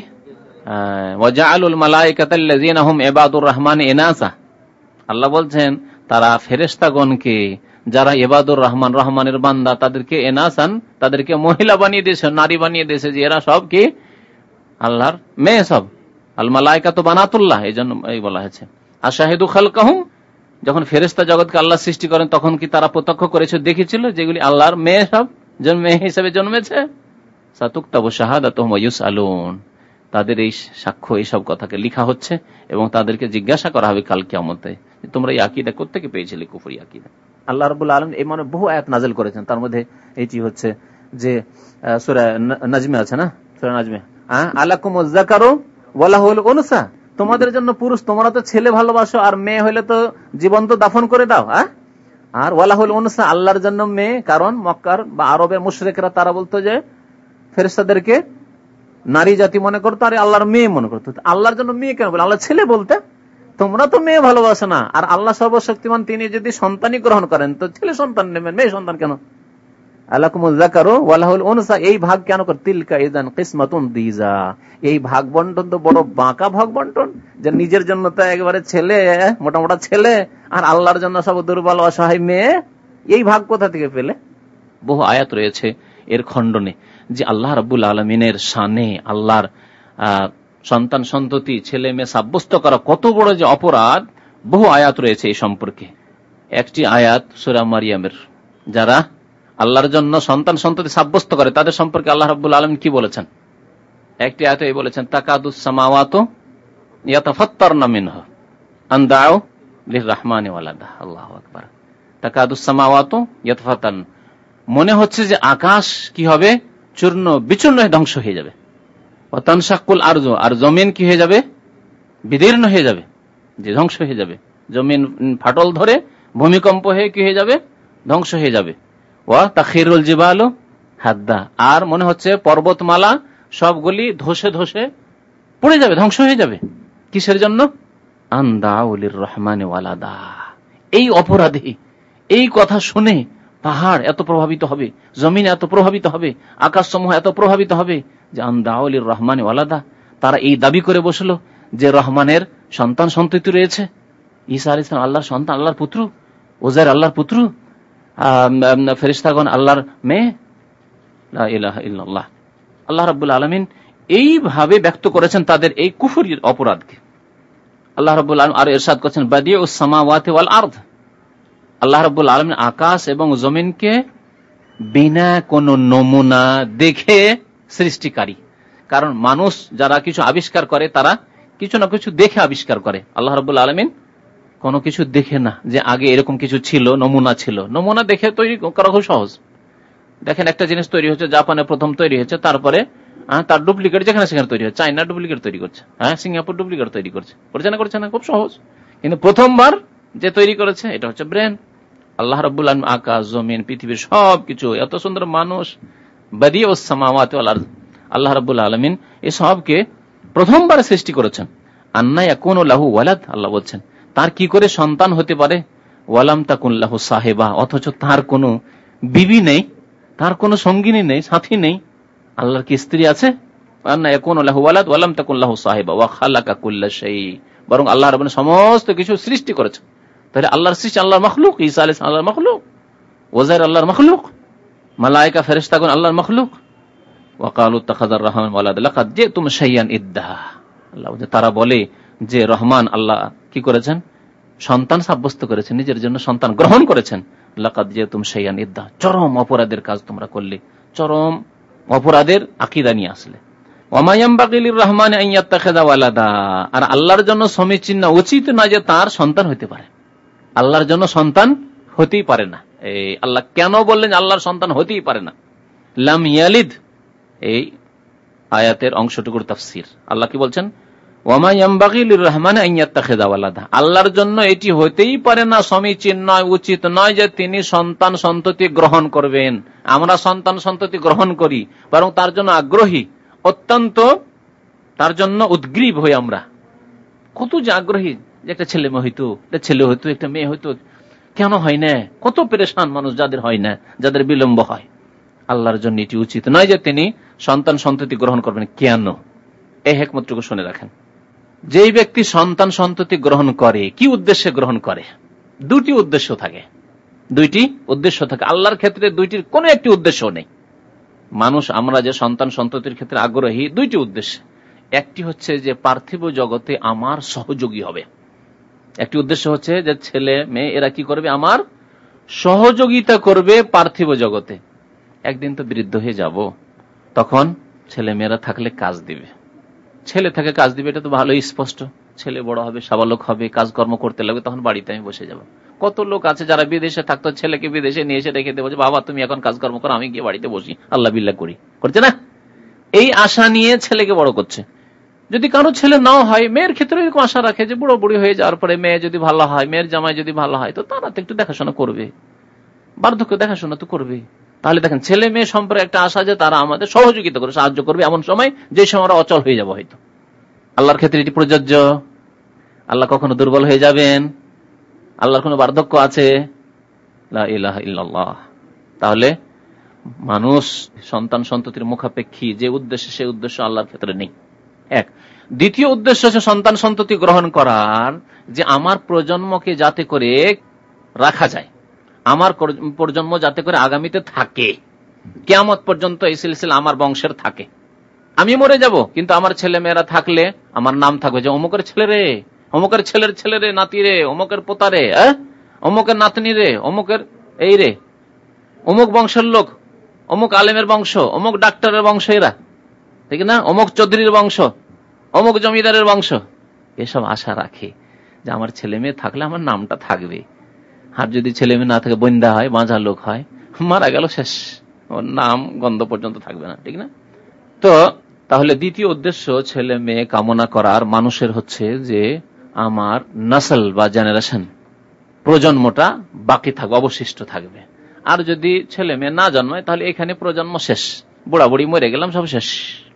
ওয়াজআলুল মালায়েকাতাল্লাযীনা হুম ইবাদুর রহমান ইনাসা। আল্লাহ বলছেন তারা ফেরেশতাগণকে যারা ইবাদুর রহমান, রহমানের বান্দা, তাদেরকে এনাসান, তাদেরকে মহিলা বানিয়ে দিয়েছে, নারী বানিয়ে দিয়েছে, যে এরা সব কি আল্লাহর মেয়ে সব। আল মালায়েকাতু বানাতুল্লাহ, এই জন্য এই বলা হয়েছে। আশাহিদু খালকাহুম, যখন ফেরেশতা জগৎকে আল্লাহ সৃষ্টি করেন তখন কি তারা প্রত্যক্ষ করেছে, দেখেছিল যেগুলি আল্লাহর মেয়ে সব, জন্ম মেয়ে হিসেবে জন্মেছে? সাতুকতাবু শাহাদাতুহুম ওয়া ইউসআলুন, তাদের এই সাক্ষ্য, এই সব কথাকে লিখা হচ্ছে এবং তাদেরকে জিজ্ঞাসা করা হবে কাল কিয়ামতে, তোমরা এই আকীদা কোত্থেকে পেয়েছিলে, কুফরি আকীদা। আল্লাহ রাব্বুল আলামিন এই মানে বহু আয়াত নাযিল করেছেন, তার মধ্যে এটি হচ্ছে যে সূরা নাজমে আছে না, সূরা নাজমে, আলাকুমুজ যাকারু ওয়া লাহুল উনসা, তোমাদের জন্য পুরুষ, তোমরা তো ছেলে ভালোবাসো আর মেয়ে হইলে তো জীবন্ত দাফন করে দাও। আর ওয়া লাহুল উনসা, আল্লাহর জন্য মেয়ে, কারণ মক্কার বা আরবের মুশরিকরা তারা বলতো যে ফেরেশতাদেরকে নারী জাতি মনে করতো, আর আল্লাহর মেয়ে মনে করতো। আল্লাহর জন্য মেয়ে কেন বলে? আল্লাহ ছেলে বলতে, তোমরা তো মেয়ে ভালোবাসে না। আর আল্লাহ সর্বশক্তিমান, তিনি যদি সন্তানই গ্রহণ করেন তো ছেলে সন্তান নেবেন, মেয়ে সন্তান কেন? এই ভাগ কেন করে? তিলকা ইযান কিসমাতুন দীজা। এই ভাগ বন্টন তো বড় বাঁকা ভাগ বন্টন, যে নিজের জন্য তো একেবারে ছেলে, মোটা মোটা ছেলে, আর আল্লাহর জন্য সব দুর্বল অসহায় মেয়ে। এই ভাগ কোথা থেকে পেলে? বহু আয়াত রয়েছে এর খণ্ডনে, যে আল্লাহ রাব্বুল আলামিনের শানে আল্লাহর আহ সন্তান সন্ততি ছেলে মেয়ে সাব্যস্ত করা কত বড় যে অপরাধ, বহু আয়াত রয়েছে এই সম্পর্কে। একটি আয়াত সূরা মারিয়ামের, যারা আল্লাহর জন্য সন্তান সন্ততি সাব্যস্ত করে তাদের সম্পর্কে আল্লাহ রাব্বুল আলামিন কি বলেছেন? একটি আয়াতে এই বলেছেন, তাকাদুস সামাওয়াতু ইয়াতাফাত্তারনা মিনহু আন দাউ লিররহমানি ওয়ালাদা। আল্লাহু আকবার। তাকাদুস সামাওয়াতু ইয়াতাফাত্তারনা, মনে হচ্ছে যে আকাশ কি হবে? চূর্ণ বিচূর্ণ হয়ে ধ্বংস হয়ে যাবে। ওয়া তানশাকুল আরজু, আর জমিন কি হয়ে যাবে? বিদীর্ণ হয়ে যাবে, যে ধ্বংস হয়ে যাবে। জমিন ফাটল ধরে ভূমিকম্প হয়ে কি হয়ে যাবে? ধ্বংস হয়ে যাবে। ওয়া তাখিরুল জিবালু হাদ্দা, আর মনে হচ্ছে পর্বতমালা সবগুলি ধসে ধসে পড়ে যাবে, ধ্বংস হয়ে যাবে। কিসের জন্য? আন দাউ লিররহমানি ওয়ালাদা। এই অপরাধী, এই কথা শুনে পাহাড় এত প্রভাবিত হবে, জমিন এত প্রভাবিত হবে, আকাশ সমূহ এত প্রভাবিত হবে, যে আন দাউ লিররহমানি ওয়ালাদা, তারা এই দাবি করে বসলো যে রহমানের সন্তান সন্ততি রয়েছে। ঈসা আলাইহিস সালাম আল্লাহর সন্তান, আল্লাহর পুত্র, উযাইর আল্লাহর পুত্র, ফেরেশতাগণ আল্লাহর মেয়ে। লা ইলাহা ইল্লাল্লাহ। আল্লাহ রাব্বুল আলামিন এইভাবে ব্যক্ত করেছেন তাদের এই কুফরির অপরাধকে। আল্লাহ রাব্বুল আলামিন আর ইরশাদ করেছেন, বাদিউস সামাওয়াতি ওয়াল আরদ। আল্লাহ রাব্বুল আলামিন আকাশ এবং জমিনকে বিনা কোনো নমুনা দেখে সৃষ্টিকারী। কারণ মানুষ যারা কিছু আবিষ্কার করে তারা কিছু না কিছু দেখে আবিষ্কার করে। আল্লাহ রাব্বুল আলামিন কোনো কিছু দেখে না যে আগে এরকম কিছু ছিল, নমুনা ছিল। নমুনা দেখে তৈরি করা খুব সহজ। দেখেন একটা জিনিস তৈরি হচ্ছে, জাপানে প্রথম তৈরি হচ্ছে, তারপরে তার ডুপ্লিকেট যেখানে সেখানে তৈরি হচ্ছে। চায়না ডুপ্লিকেট তৈরি করছে, হ্যাঁ সিঙ্গাপুর ডুপ্লিকেট তৈরি করছে, করছে না করছে না, খুব সহজ। কিন্তু প্রথমবার যে তৈরি করেছে এটা হচ্ছে ব্রেন। আল্লাহ রাব্বুল আলামিন আকাশ জমিন পৃথিবীর সবকিছু, এত সুন্দর মানুষ, বাদিউস সামাওয়াতি ওয়াল আরদ, আল্লাহ রাব্বুল আলামিন এই সবকে প্রথমবার সৃষ্টি করেছেন। আন্না ইয়াকুনু লাহু ওয়ালাদ, আল্লাহ বলছেন তার কি করে সন্তান হতে পারে? ওয়ালাম তাকুন লাহু সাহিবা, অথচ তার কোনো বিবি নেই, তার কোনো সঙ্গিনী নেই, সাথী নেই। আল্লাহর কি স্ত্রী আছে? আন্না ইয়াকুনু লাহু ওয়ালাদ ওয়ালাম তাকুন লাহু সাহিবা ওয়া খালাকা কুল্লা শাই, বরং আল্লাহ রাব্বুল সমস্ত কিছু সৃষ্টি করেছেন। তাহলে আল্লাহর সৃষ্টি, আল্লাহর মাখলুক। ঈসা আলাইহিস সালাম আল্লাহর মাখলুক, উযাইর আল্লাহর মাখলুক, মালায়েকা ফেরেশতাগণ আল্লাহর মাখলুক। ওয়া ক্বালু ইত্তাখাযার রহমান ওয়ালাদ লাকাদ জিতুম শাইয়ান ইদ্দা। আল্লাহ তারা বলে যে রহমান আল্লাহ কি করেছেন? সন্তান সাব্যস্ত করেছেন, নিজের জন্য সন্তান গ্রহণ করেছেন। লাকাদ জিতুম শাইয়ান ইদ্দা, চরম অপরাধের কাজ তোমরা করলে, চরম অপরাধের আকীদা নিয়ে আসলে। ওয়া মা ইয়ানবাগি লির-রহমানি আন ইয়াত্তাখিযা ওয়ালাদা, আর আল্লাহর জন্য সমীচীন না, উচিত না যে তার সন্তান হতে পারে। আল্লাহর জন্য সন্তান হতেই পারে না। এই আল্লাহ কেন বললেন আল্লাহর সন্তান হতেই পারে না? লাম ইয়ালিদ, এই আয়াতের অংশটুকুর তাফসীর। আল্লাহ কি বলছেন? ওয়া মা ইয়ানবাগি লির-রহমানি আন ইয়াত্তাখিযা ওয়ালাদা, আল্লাহর জন্য এটি হতেই পারে না, সমীচীন নয়, উচিত নয় যে তিনি সন্তান সন্ততি গ্রহণ করবেন। আমরা সন্তান সন্ততি গ্রহণ করি, বরং তার জন্য আগ্রহী, অত্যন্ত তার জন্য উদ্গ্রীব হই আমরা। কত যে আগ্রহী যে একটা ছেলে হইতো, একটা ছেলে হইতো, একটা মেয়ে হইতো, কেন হয় না? কত পেরেশান মানুষ যাদের হয় না, যাদের বিলম্ব হয়। আল্লাহর জন্য এটি উচিত নয় যে তিনি সন্তান সন্ততি গ্রহণ করবেন। কেন? এই হিকমতটুকু শুনে রাখেন। যেই ব্যক্তি সন্তান সন্ততি গ্রহণ করে, কি উদ্দেশ্যে গ্রহণ করে? দুটি উদ্দেশ্য থাকে, দুইটি উদ্দেশ্য থাকে। আল্লাহর ক্ষেত্রে দুইটির কোনো একটি উদ্দেশ্য নেই। মানুষ আমরা যে সন্তান সন্ততির ক্ষেত্রে আগ্রহী, দুইটি উদ্দেশ্য। একটি হচ্ছে যে পার্থিব জগতে আমার সহযোগী হবে। একটি উদ্দেশ্য হচ্ছে যে ছেলে মেয়ে এরা কি করবে? আমার সহযোগিতা করবে পার্থিব জগতে। একদিন তো বৃদ্ধ হয়ে যাব, তখন ছেলে মেয়েরা থাকলে কাজ দিবে। ছেলে থাকে কাজ দিবে, এটা তো ভালোই স্পষ্ট। ছেলে বড় হবে, সাবালক হবে, কাজকর্ম করতে লাগবে, তখন বাড়িতে আমি বসে যাব। কত লোক আছে যারা বিদেশে থাকতো, ছেলেকে বিদেশে নিয়ে এসে রেখে দেবো, বাবা তুমি এখন কাজকর্ম করো, আমি গিয়ে বাড়িতে বসি আল্লাহ বিল্লাহ করি, করছে না? এই আশা নিয়ে ছেলেকে বড় করছে। যদি কারো ছেলে নাও হয়, মেয়ের ক্ষেত্রে এরকম আশা রাখে যে বুড়ো বুড়ি হয়ে যাওয়ার পরে মেয়ে যদি ভালো হয়, মেয়ের জামাই যদি ভালো হয়, তো তারা তো একটু দেখাশোনা করবে, বার্ধক্য দেখাশোনা তো করবে, তাহলে দেখেন ছেলে মেয়ে সম্পর্কে একটা আশা যে তারা আমাদের সহযোগিতা করে সাহায্য করবে এমন সময় যে সময় আমরা অচল হয়ে যাবো। হয়তো আল্লাহর ক্ষেত্রে এটি প্রযোজ্য। আল্লাহ কখনো দুর্বল হয়ে যাবেন? আল্লাহর কোনো বার্ধক্য আছে? লা ইলাহা ইল্লাল্লাহ। তাহলে মানুষ সন্তান সন্ততির মুখাপেক্ষী যে উদ্দেশ্য, সেই উদ্দেশ্য আল্লাহর ক্ষেত্রে নেই। এক। দ্বিতীয় উদ্দেশ্য হচ্ছে সন্তান সন্ততি গ্রহণ করার, যে আমার প্রজন্মকে যাতে করে রাখা যায়, আমার প্রজন্ম যাতে করে আগামীতে থাকে, কিয়ামত পর্যন্ত এই সিলসিলা আমার বংশের থাকে। আমি মরে যাব, কিন্তু আমার ছেলে মেয়েরা থাকলে আমার নাম থাকবে যে অমুকের ছেলে রে, অমুকের ছেলের ছেলে রে, নাতি রে, অমুকের পোতা রে, অমুকের নাতনি রে, অমুকের এই রে, অমুক বংশের লোক, অমুক আলেমের বংশ, অমুক ডাক্তারের বংশ, এরা ঠিক না, অমুক চৌধুরীর বংশ, অমুক জমিদারের বংশ। এসব আশা রাখে যে আমার ছেলে মেয়ে থাকলে আমার নামটা থাকবে। আর যদি ছেলে মেয়ে না থাকে, বন্দা হয়, বাঁচা লোক হয়, মারা গেল, শেষ, ওর নাম গন্ধ পর্যন্ত থাকবে না, ঠিক না? তো তাহলে দ্বিতীয় উদ্দেশ্য ছেলে মেয়ে কামনা করার মানুষের হচ্ছে যে আমার নসল বা জেনারেশন, প্রজন্মটা বাকি থাকবে, অবশিষ্ট থাকবে। আর যদি ছেলে মেয়ে না জন্মায় তাহলে এখানে প্রজন্ম শেষ, বুড়া বুড়ি মরে গেলাম, সব শেষ।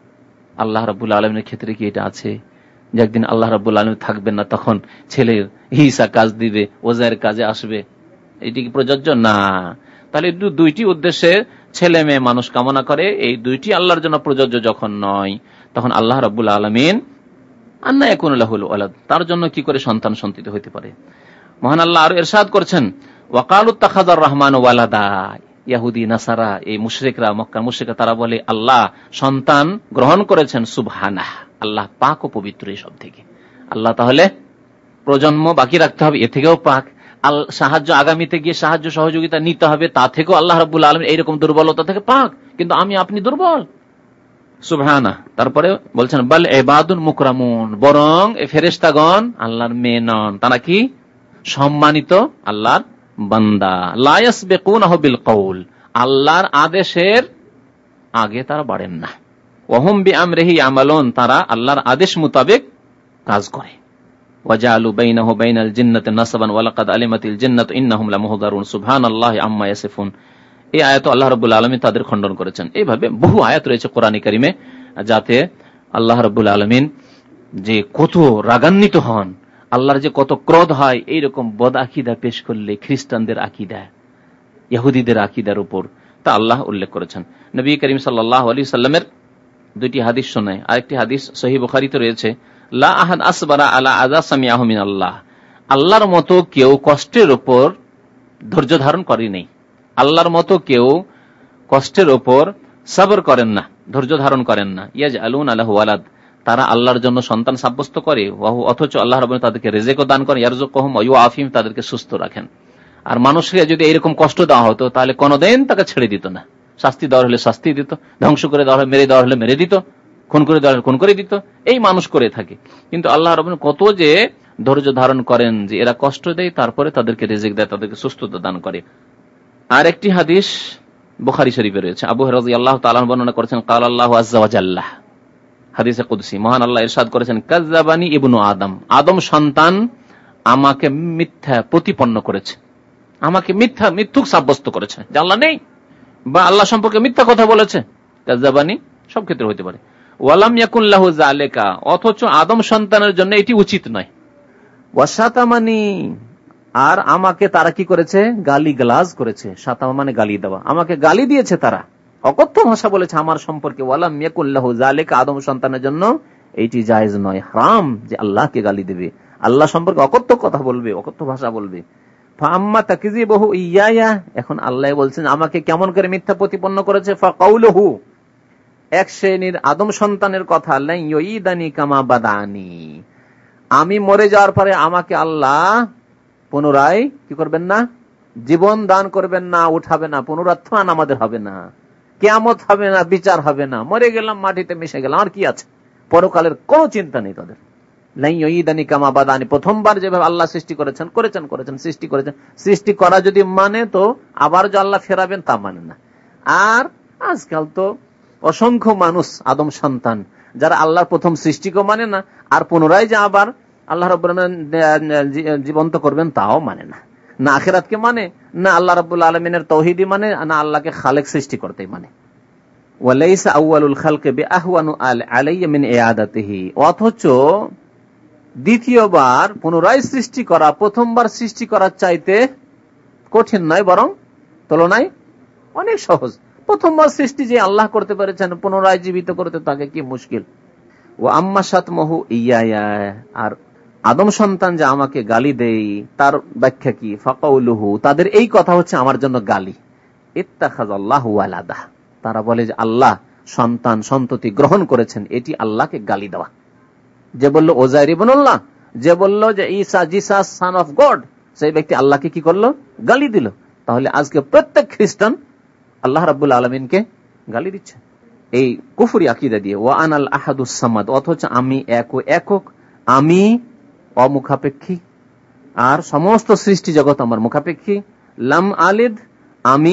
আল্লাহ রাব্বুল আলামিনের ক্ষেত্রে কি এটা আছে যে একদিন আল্লাহ রাব্বুল আলামিন থাকবেন না, তখন ছেলের হিসা কাজ দিবে, ওজায়ের কাজে আসবে? এটি কি প্রযোজ্য? না। তাহলে দুইটি উদ্দেশ্যে ছেলে মেয়ে মানুষ কামনা করে, এই দুইটি আল্লাহর জন্য প্রযোজ্য যখন নয়, তখন আল্লাহ রাব্বুল আলামিন আন্না ইয়াকুনু লাহুল ওয়ালাদ, তার জন্য কি করে সন্তান সন্ততি হইতে পারে? মহান আল্লাহ আরো ইরশাদ করছেন, ওয়াকালু তাখাযার রহমানু ওয়ালাদা। ইহুদি নাসারা, এই মুশরিকরা, মক্কার মুশরিকরা, তারা বলে আল্লাহ সন্তান গ্রহণ করেছেন। সুবহানাহু, আল্লাহ পাক ও পবিত্র এসব থেকে। আল্লাহ তাহলে প্রজন্ম বাকি রাখতে হবে, এ থেকেও পাক। সাহায্য আগামীতে গিয়ে সাহায্য সহযোগিতা নিতে হবে, তা থেকেও আল্লাহ রাব্বুল আলামিন এইরকম দুর্বলতা থেকে পাক। কিন্তু আমি আপনি দুর্বল, সুবহানাহু। তারপরে বলছেন বাল ইবাদুন মুকরামুন, বরং এই ফেরেশতাগণ আল্লাহর মেয়ে নন, তারা কি সম্মানিত আল্লাহর বান্দা। লা ইয়াসবিকুনাহু বিল কওল, আল্লাহর আদেশের আগে তারা বাড়েন না। ওয়া হুম বিআমরিহি আমালুন, তারা আল্লাহর আদেশ মোতাবেক কাজ করে। ওয়াজালু বাইনাহু বাইনাল জিন্নাতি নাসাবান ওয়া লাকাদ আলিমাতিল জিন্নাতু ইন্নাহুম লামুহদারুন সুবহানাল্লাহি আম্মা ইয়াসিফুন। এই আয়াত আল্লাহ রাব্বুল আলামিন তাদের খণ্ডন করেছেন। এইভাবে বহু আয়াত রয়েছে কোরআনে কারিমে, যাতে আল্লাহ রাব্বুল আলামিন যে কত রাগান্বিত হন, আল্লাহর যে কত ক্রোধ হয়, এইরকম বদ আকীদা পেশ করলে খ্রিস্টানদের আকীদা, ইহুদিদের আকীদার উপর, তা আল্লাহ উল্লেখ করেছেন। নবী করিম সাল্লাল্লাহু আলাইহি সাল্লামের দুইটি হাদিস শোনায়। আরেকটি হাদিস সহিহ বুখারীতে রয়েছে, লা আহাদ আসবারা আলা আযা সামিআহু মিনাল্লাহ, আল্লাহর মতো কেউ কষ্টের উপর ধৈর্য ধারণ করেনি, আল্লাহর মতো কেউ কষ্টের উপর সবর করেন না, ধৈর্য ধারণ করেন না। ইয়াজআলুনা লাহু ওয়ালাদ, তারা আল্লাহর জন্য সন্তান সাব্যস্ত করে, অথচ আল্লাহ রাব্বুল তাদেরকে রিজিকও দান করেন, ইয়ারযুকুহুম ওয়া ইউআফিহিম, তাদেরকে সুস্থ রাখেন। আর মানুষকে যদি এরকম কষ্ট দেওয়া হতো তাহলে কোনোদিন তাকে ছেড়ে দিত না, শাস্তি দেওয়ার হলে শাস্তি দিত, ধ্বংস করে দেওয়া হলে, মেরে দেওয়ার হলে মেরে দিত, খুন করে দেওয়া হলে খুন করে দিত। এই মানুষ করে থাকে, কিন্তু আল্লাহ রাব্বুল কত যে ধৈর্য ধারণ করেন, যে এরা কষ্ট দেয় তারপরে তাদেরকে রিজিক দেয়, তাদেরকে সুস্থতা দান করে। আর একটি হাদিস বুখারী শরীফে রয়েছে, আবু হুরায়রা রাদিয়াল্লাহু তাআলা বর্ণনা করেছেন, ক্বালা আল্লাহু আযজা ওয়া জাল্লা, হাদিসে কুদসি, মহান আল্লাহ ইরশাদ করেছেন, কাযযাবানি ইবনু আদম, আদম সন্তান আমাকে মিথ্যা প্রতিপন্ন করেছে, আমাকে মিথ্যা মিথ্যুক সাব্যস্ত করেছে, যে আল্লাহ নেই, বা আল্লাহ সম্পর্কে মিথ্যা কথা বলেছে। কাযযাবানি সব ক্ষেত্রে হতে পারে। ওয়ালাম ইয়াকুন লাহু যালিকা, অথচ আদম সন্তানের জন্য এটি উচিত নয়। ওয়াসাতামানি, আর আমাকে তারা কি করেছে, গালি গালাজ করেছে। সাতামা মানে গালি দেওয়া, আমাকে গালি দিয়েছে, তারা অকথ্য ভাষা বলেছে আমার সম্পর্কে। ওয়ালাম ইয়াকুন লাহু যালিকা, আদম সন্তানের জন্য এইটি জায়েজ নয়, হারাম যে আল্লাহকে গালি দেবে, আল্লাহ সম্পর্কে অকথ্য কথা বলবে, অকথ্য ভাষা বলবে। ফাম্মা তাকযিবুহু ইয়ায়া, এখন আল্লাহ বলছেন আমাকে কেমন করে মিথ্যা প্রতিপন্ন করেছে। ফাকাউলুহু, এক শ্রেণীর আদম সন্তানের কথা, লা ইউইদানি কামা বাদানি, আমি মরে যাওয়ার পরে আমাকে আল্লাহ পুনরায় কি করবেন না, জীবন দান করবেন না, উঠাবে না, পুনরুত্থান আমাদের হবে না, কিয়ামত হবে না, বিচার হবে না, মরে গেলাম, মাটিতে মিশে গেলাম, আর কি আছে, পরকালের কোনো চিন্তা নেই তাদের। লা ইউইদানি কামা বাদানি, প্রথমবার যেভাবে আল্লাহ সৃষ্টি করেছেন করেছেন করেছেন সৃষ্টি করেছেন, সৃষ্টি করা যদি মানে তো আবার যে আল্লাহ ফেরাবেন তা মানে না। আর আজকাল তো অসংখ্য মানুষ আদম সন্তান যারা আল্লাহর প্রথম সৃষ্টিকেও মানে না, আর পুনরায় যে আবার আল্লাহ রাব্বুল আলামিন জীবন্ত করবেন তাও মানে না। না আখিরাতকে মানে, না আল্লাহ রাব্বুল আলামিনের তাওহীদই মানে, না আল্লাহকে খালেক সৃষ্টি করতেই মানে। ওয়ালাইসা আউয়ালুল খালকি বিআহওয়ানু আলাইয়া মিন ইআদাতিহি, অথচ দ্বিতীয়বার পুনরায় সৃষ্টি করা প্রথমবার সৃষ্টি করার চাইতে কঠিন নয়, বরং তুলনায় অনেক সহজ। প্রথমবার সৃষ্টি যে আল্লাহ করতে পেরেছেন, পুনরায় জীবিত করতে তাকে কি মুশকিল। ও আম্মা শাতমহু ইয়া, আর আদম সন্তান যে আমাকে গালি দেই তার ব্যাখ্যা কি, ফাকাউলুহু, তাদের এই কথা হচ্ছে আমার জন্য গালি। ইত্তাখাযাল্লাহু ওয়ালাদা, তারা বলে যে আল্লাহ সন্তান সন্ততি গ্রহণ করেছেন, এটি আল্লাহকে গালি দেওয়া। যে বলল ওজাইর ইবনুল্লাহ, যে বলল যে ঈসা জিসাস সন অফ গড, সেই ব্যক্তি আল্লাহকে কি করলো, গালি দিল। তাহলে আজকে প্রত্যেক খ্রিস্টান আল্লাহ রাব্বুল আলামিনকে গালি দিচ্ছে এই কুফরি আকীদা দিয়ে। ওয়া আনাল আহাদুস সামাদ, অথচ আমি এক ও একক, আমি অমুখাপেক্ষী আর সমস্ত সৃষ্টি জগৎ আমার মুখাপেক্ষী। লাম আলিদ, আমি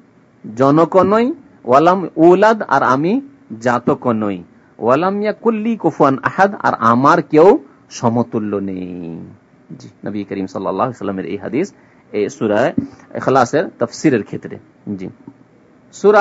জনক নই, ওয়ালাম উলাদ, আর আমি জাতক নই, ওয়ালাম ইয়াকুল্লি কুফুয়ান আহাদ, আর আমার কেউ সমতুল্য নেই। জি, নবী করিম সাল্লাল্লাহু আলাইহি ওয়াসাল্লামের এই হাদিস এই সূরা ইখলাসের তাফসীরের ক্ষেত্রে। জি, সূরা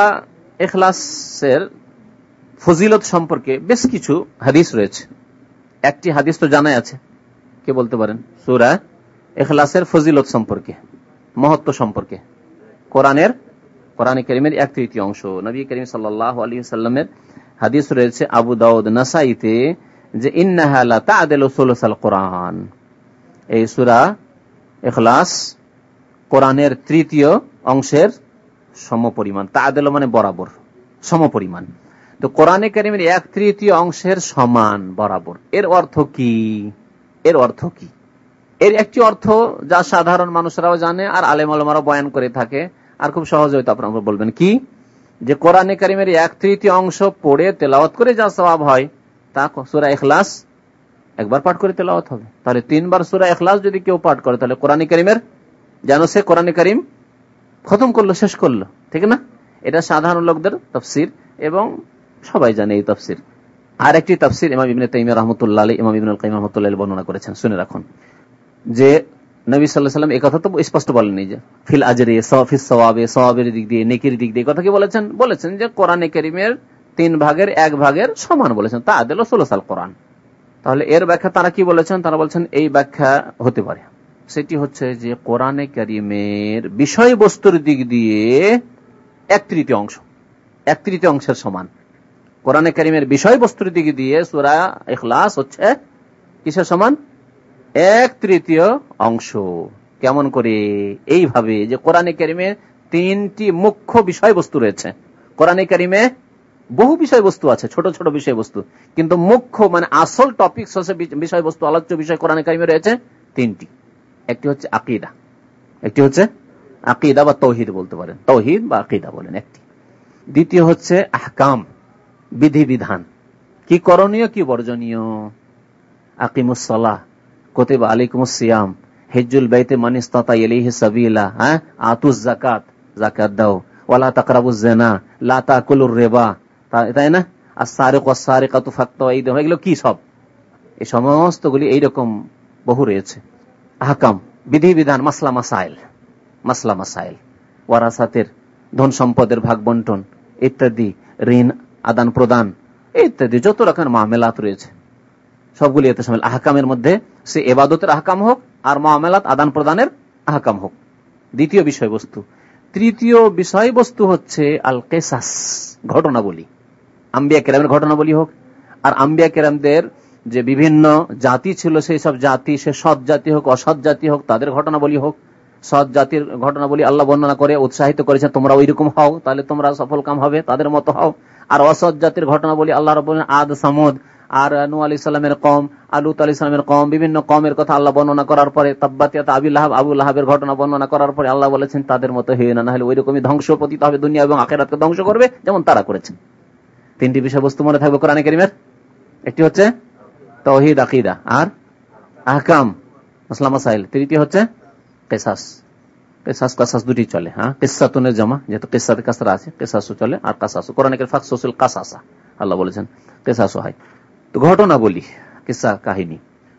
ইখলাসের ফজিলত সম্পর্কে বেশ কিছু হাদিস রয়েছে। একটি হাদিস তো জানাই আছে, কে বলতে পারেন? সূরা ইখলাসের ফজিলত সম্পর্কে, মহত্ব সম্পর্কে কোরআনের কোরআনে কারীমের এক তৃতীয় অংশ, নবী করিম সাল্লাল্লাহু আলাইহি ওয়াসাল্লামের হাদিস রয়েছে আবু দাউদ নাসাইতে, যে ইন্নাহা লা তা'দিলু সুলুসাল কোরআন, এই সূরা ইখলাস কোরআনের তৃতীয় অংশের সমপরিমাণ। তা'দিলু মানে বরাবর, সমপরিমাণ। তো কোরআনে কারীমের এক তৃতীয় অংশের সমান বরাবর, এর অর্থ কি? এর অর্থ কি? এর একটি অর্থ যা সাধারণ মানুষরাও জানে আর আলেম ওলামারাও বয়ান করে থাকে, আর খুব সহজ হয়তো আপনারা বলবেন কি, যে কোরআনে কারীমের এক তৃতীয় অংশ পড়ে তেলাওয়াত করে যা সওয়াব হয়, তা সূরা ইখলাস একবার পাঠ করে তেলাওয়াত হবে। তাহলে তিনবার সূরা ইখলাস যদি কেউ পাঠ করে, তাহলে কোরআনে কারীমের যেন সে কোরআনে কারীম খতম করলো, শেষ করলো, ঠিক না? এটা সাধারণ লোকদের তাফসীর এবং সবাই জানে এই তাফসীর। আর একটি তাফসীর ইমাম ইবনে তাইমিয়া রাহমাতুল্লাহ আলাইহি, ইমাম ইবনুল কাইয়িম রাহমাতুল্লাহ আলাইহি বর্ণনা করেছেন, শুনে রাখুন, যে নবী সাল্লাল্লাহু আলাইহি ওয়াসাল্লাম এই কথা তো স্পষ্ট বলেননি যে ফিল আজরি ফিস সওয়াবে, সওয়াবের দিক দিয়ে, নেকির দিক দিয়ে। কথা কি বলেছেন? বলেছেন যে কোরআনে কারীমের তিন ভাগের এক ভাগের সমান বলেছেন, তা আদিল সুলুসাল কোরআন। তাহলে এর ব্যাখ্যা তারা কি বলেছেন? তারা বলছেন এই ব্যাখ্যা হতে পারে, সেটি হচ্ছে যে কোরআনে কারীমের বিষয়বস্তুর দিক দিয়ে এক তৃতীয় অংশ, এক তৃতীয় অংশের সমান। কোরআনে কারীমের বিষয়বস্তুর দিক দিয়ে সূরা ইখলাস হচ্ছে কিসের সমান? এক তৃতীয় অংশ। কেমন করে? এইভাবে যে কোরআনে কারীমে তিনটি মুখ্য বিষয়বস্তু রয়েছে। কোরআনে কারীমে বহু বিষয়বস্তু আছে, ছোট ছোট বিষয়বস্তু, কিন্তু মুখ্য মানে আসল টপিক বিষয়বস্তু, আলোচ্য বিষয় কোরআনে কারীমে রয়েছে তিনটি। একটি হচ্ছে আকীদা, একটি হচ্ছে আকীদা বা তাওহীদ বলতে পারেন, তাওহীদ বা আকীদা বলেন একটি। দ্বিতীয় হচ্ছে আহকাম, বিধিবিধান, কি করণীয় কি বর্জনীয়। আকিমুস সালাহ, কুতিবা আলাইকুমুস সিয়াম, হিজ্জুল বাইতে মান ইসতাতা ইলাইহি সাবিলা, হ্যাঁ, আতুজ যাকাত, যাকাত দাও, ওয়ালা তাকরাবুজ জিনা, লা তাকুলুর রিবা, তাই না, আস-সারিকু ওয়াস-সারিকাতু ফাক্তু আইদিহুম, এগুলো কি সব? এই সমস্তগুলি এইরকম বহু রয়েছে। আহকাম, বিধিবিধান, মাসলা মাসাইল, মাসলা মাসাইল, ওয়ারাসাতের, ধন সম্পদের ভাগ বন্টন ইত্যাদি, ঋণ আদান প্রদান ইত্যাদি যত রকমের মামলাত রয়েছে সবগুলি এতে শামিল। আহকামের মধ্যে সে ইবাদতের আহকাম হোক আর মামলাত আদান প্রদানের আহকাম হোক, দ্বিতীয় বিষয়বস্তু। তৃতীয় বিষয়বস্তু হচ্ছে আল কিসাস, ঘটনাবলী, আম্বিয়া কেরামের ঘটনাবলী হোক, আর আম্বিয়া কেরামদের যে বিভিন্ন জাতি ছিল সেই সব জাতি, সে সৎ জাতি হোক অসৎ জাতি হোক, তাদের ঘটনাবলী হোক। সৎ জাতির ঘটনাবলী আল্লাহ বর্ণনা করে উৎসাহিত করেছেন, তোমরা ওইরকম হও, তাহলে তোমরা সফল কাম হবে, তাদের মতো হও। আর অসৎ জাতির ঘটনাবলী আল্লাহ রাব্বুল আদ, সামুদ, আর নূহ আলাইহিস সালামের কওম, লূত আলাইহিস সালামের কওম, বিভিন্ন কওমের কথা আল্লাহ বর্ণনা করার পরে তাব্বাত ইয়াদা আবি লাহাব, আবু লাহাবের ঘটনা বর্ণনা করার পরে আল্লাহ বলেছেন তাদের মতো হয়ে না, না হলে ওইরকমই ধ্বংস পতিত হবে, দুনিয়া এবং আখিরাতকে ধ্বংস করবে যেমন তারা করেছেন। তিনটি বিষয়বস্তু মনে থাকবে কোরআনে কারীমের। একটি হচ্ছে তাওহীদ আকীদা আর আহকাম মাসলা মাসাইল, তৃতীয় হচ্ছে কিসাস। কিসাস কাসাস দুটি চলে, হ্যাঁ, কিসাতুনের জামা, যেহেতু কিসাতে কাসরা আছে, কিসাসও চলে আর কাসাসও। কোরআনে কারীম ফাকসুসুল কাসাসা আল্লাহ বলেছেন, কিসাসও হয়। তো ঘটনা বলি, কিসা কাহিনী।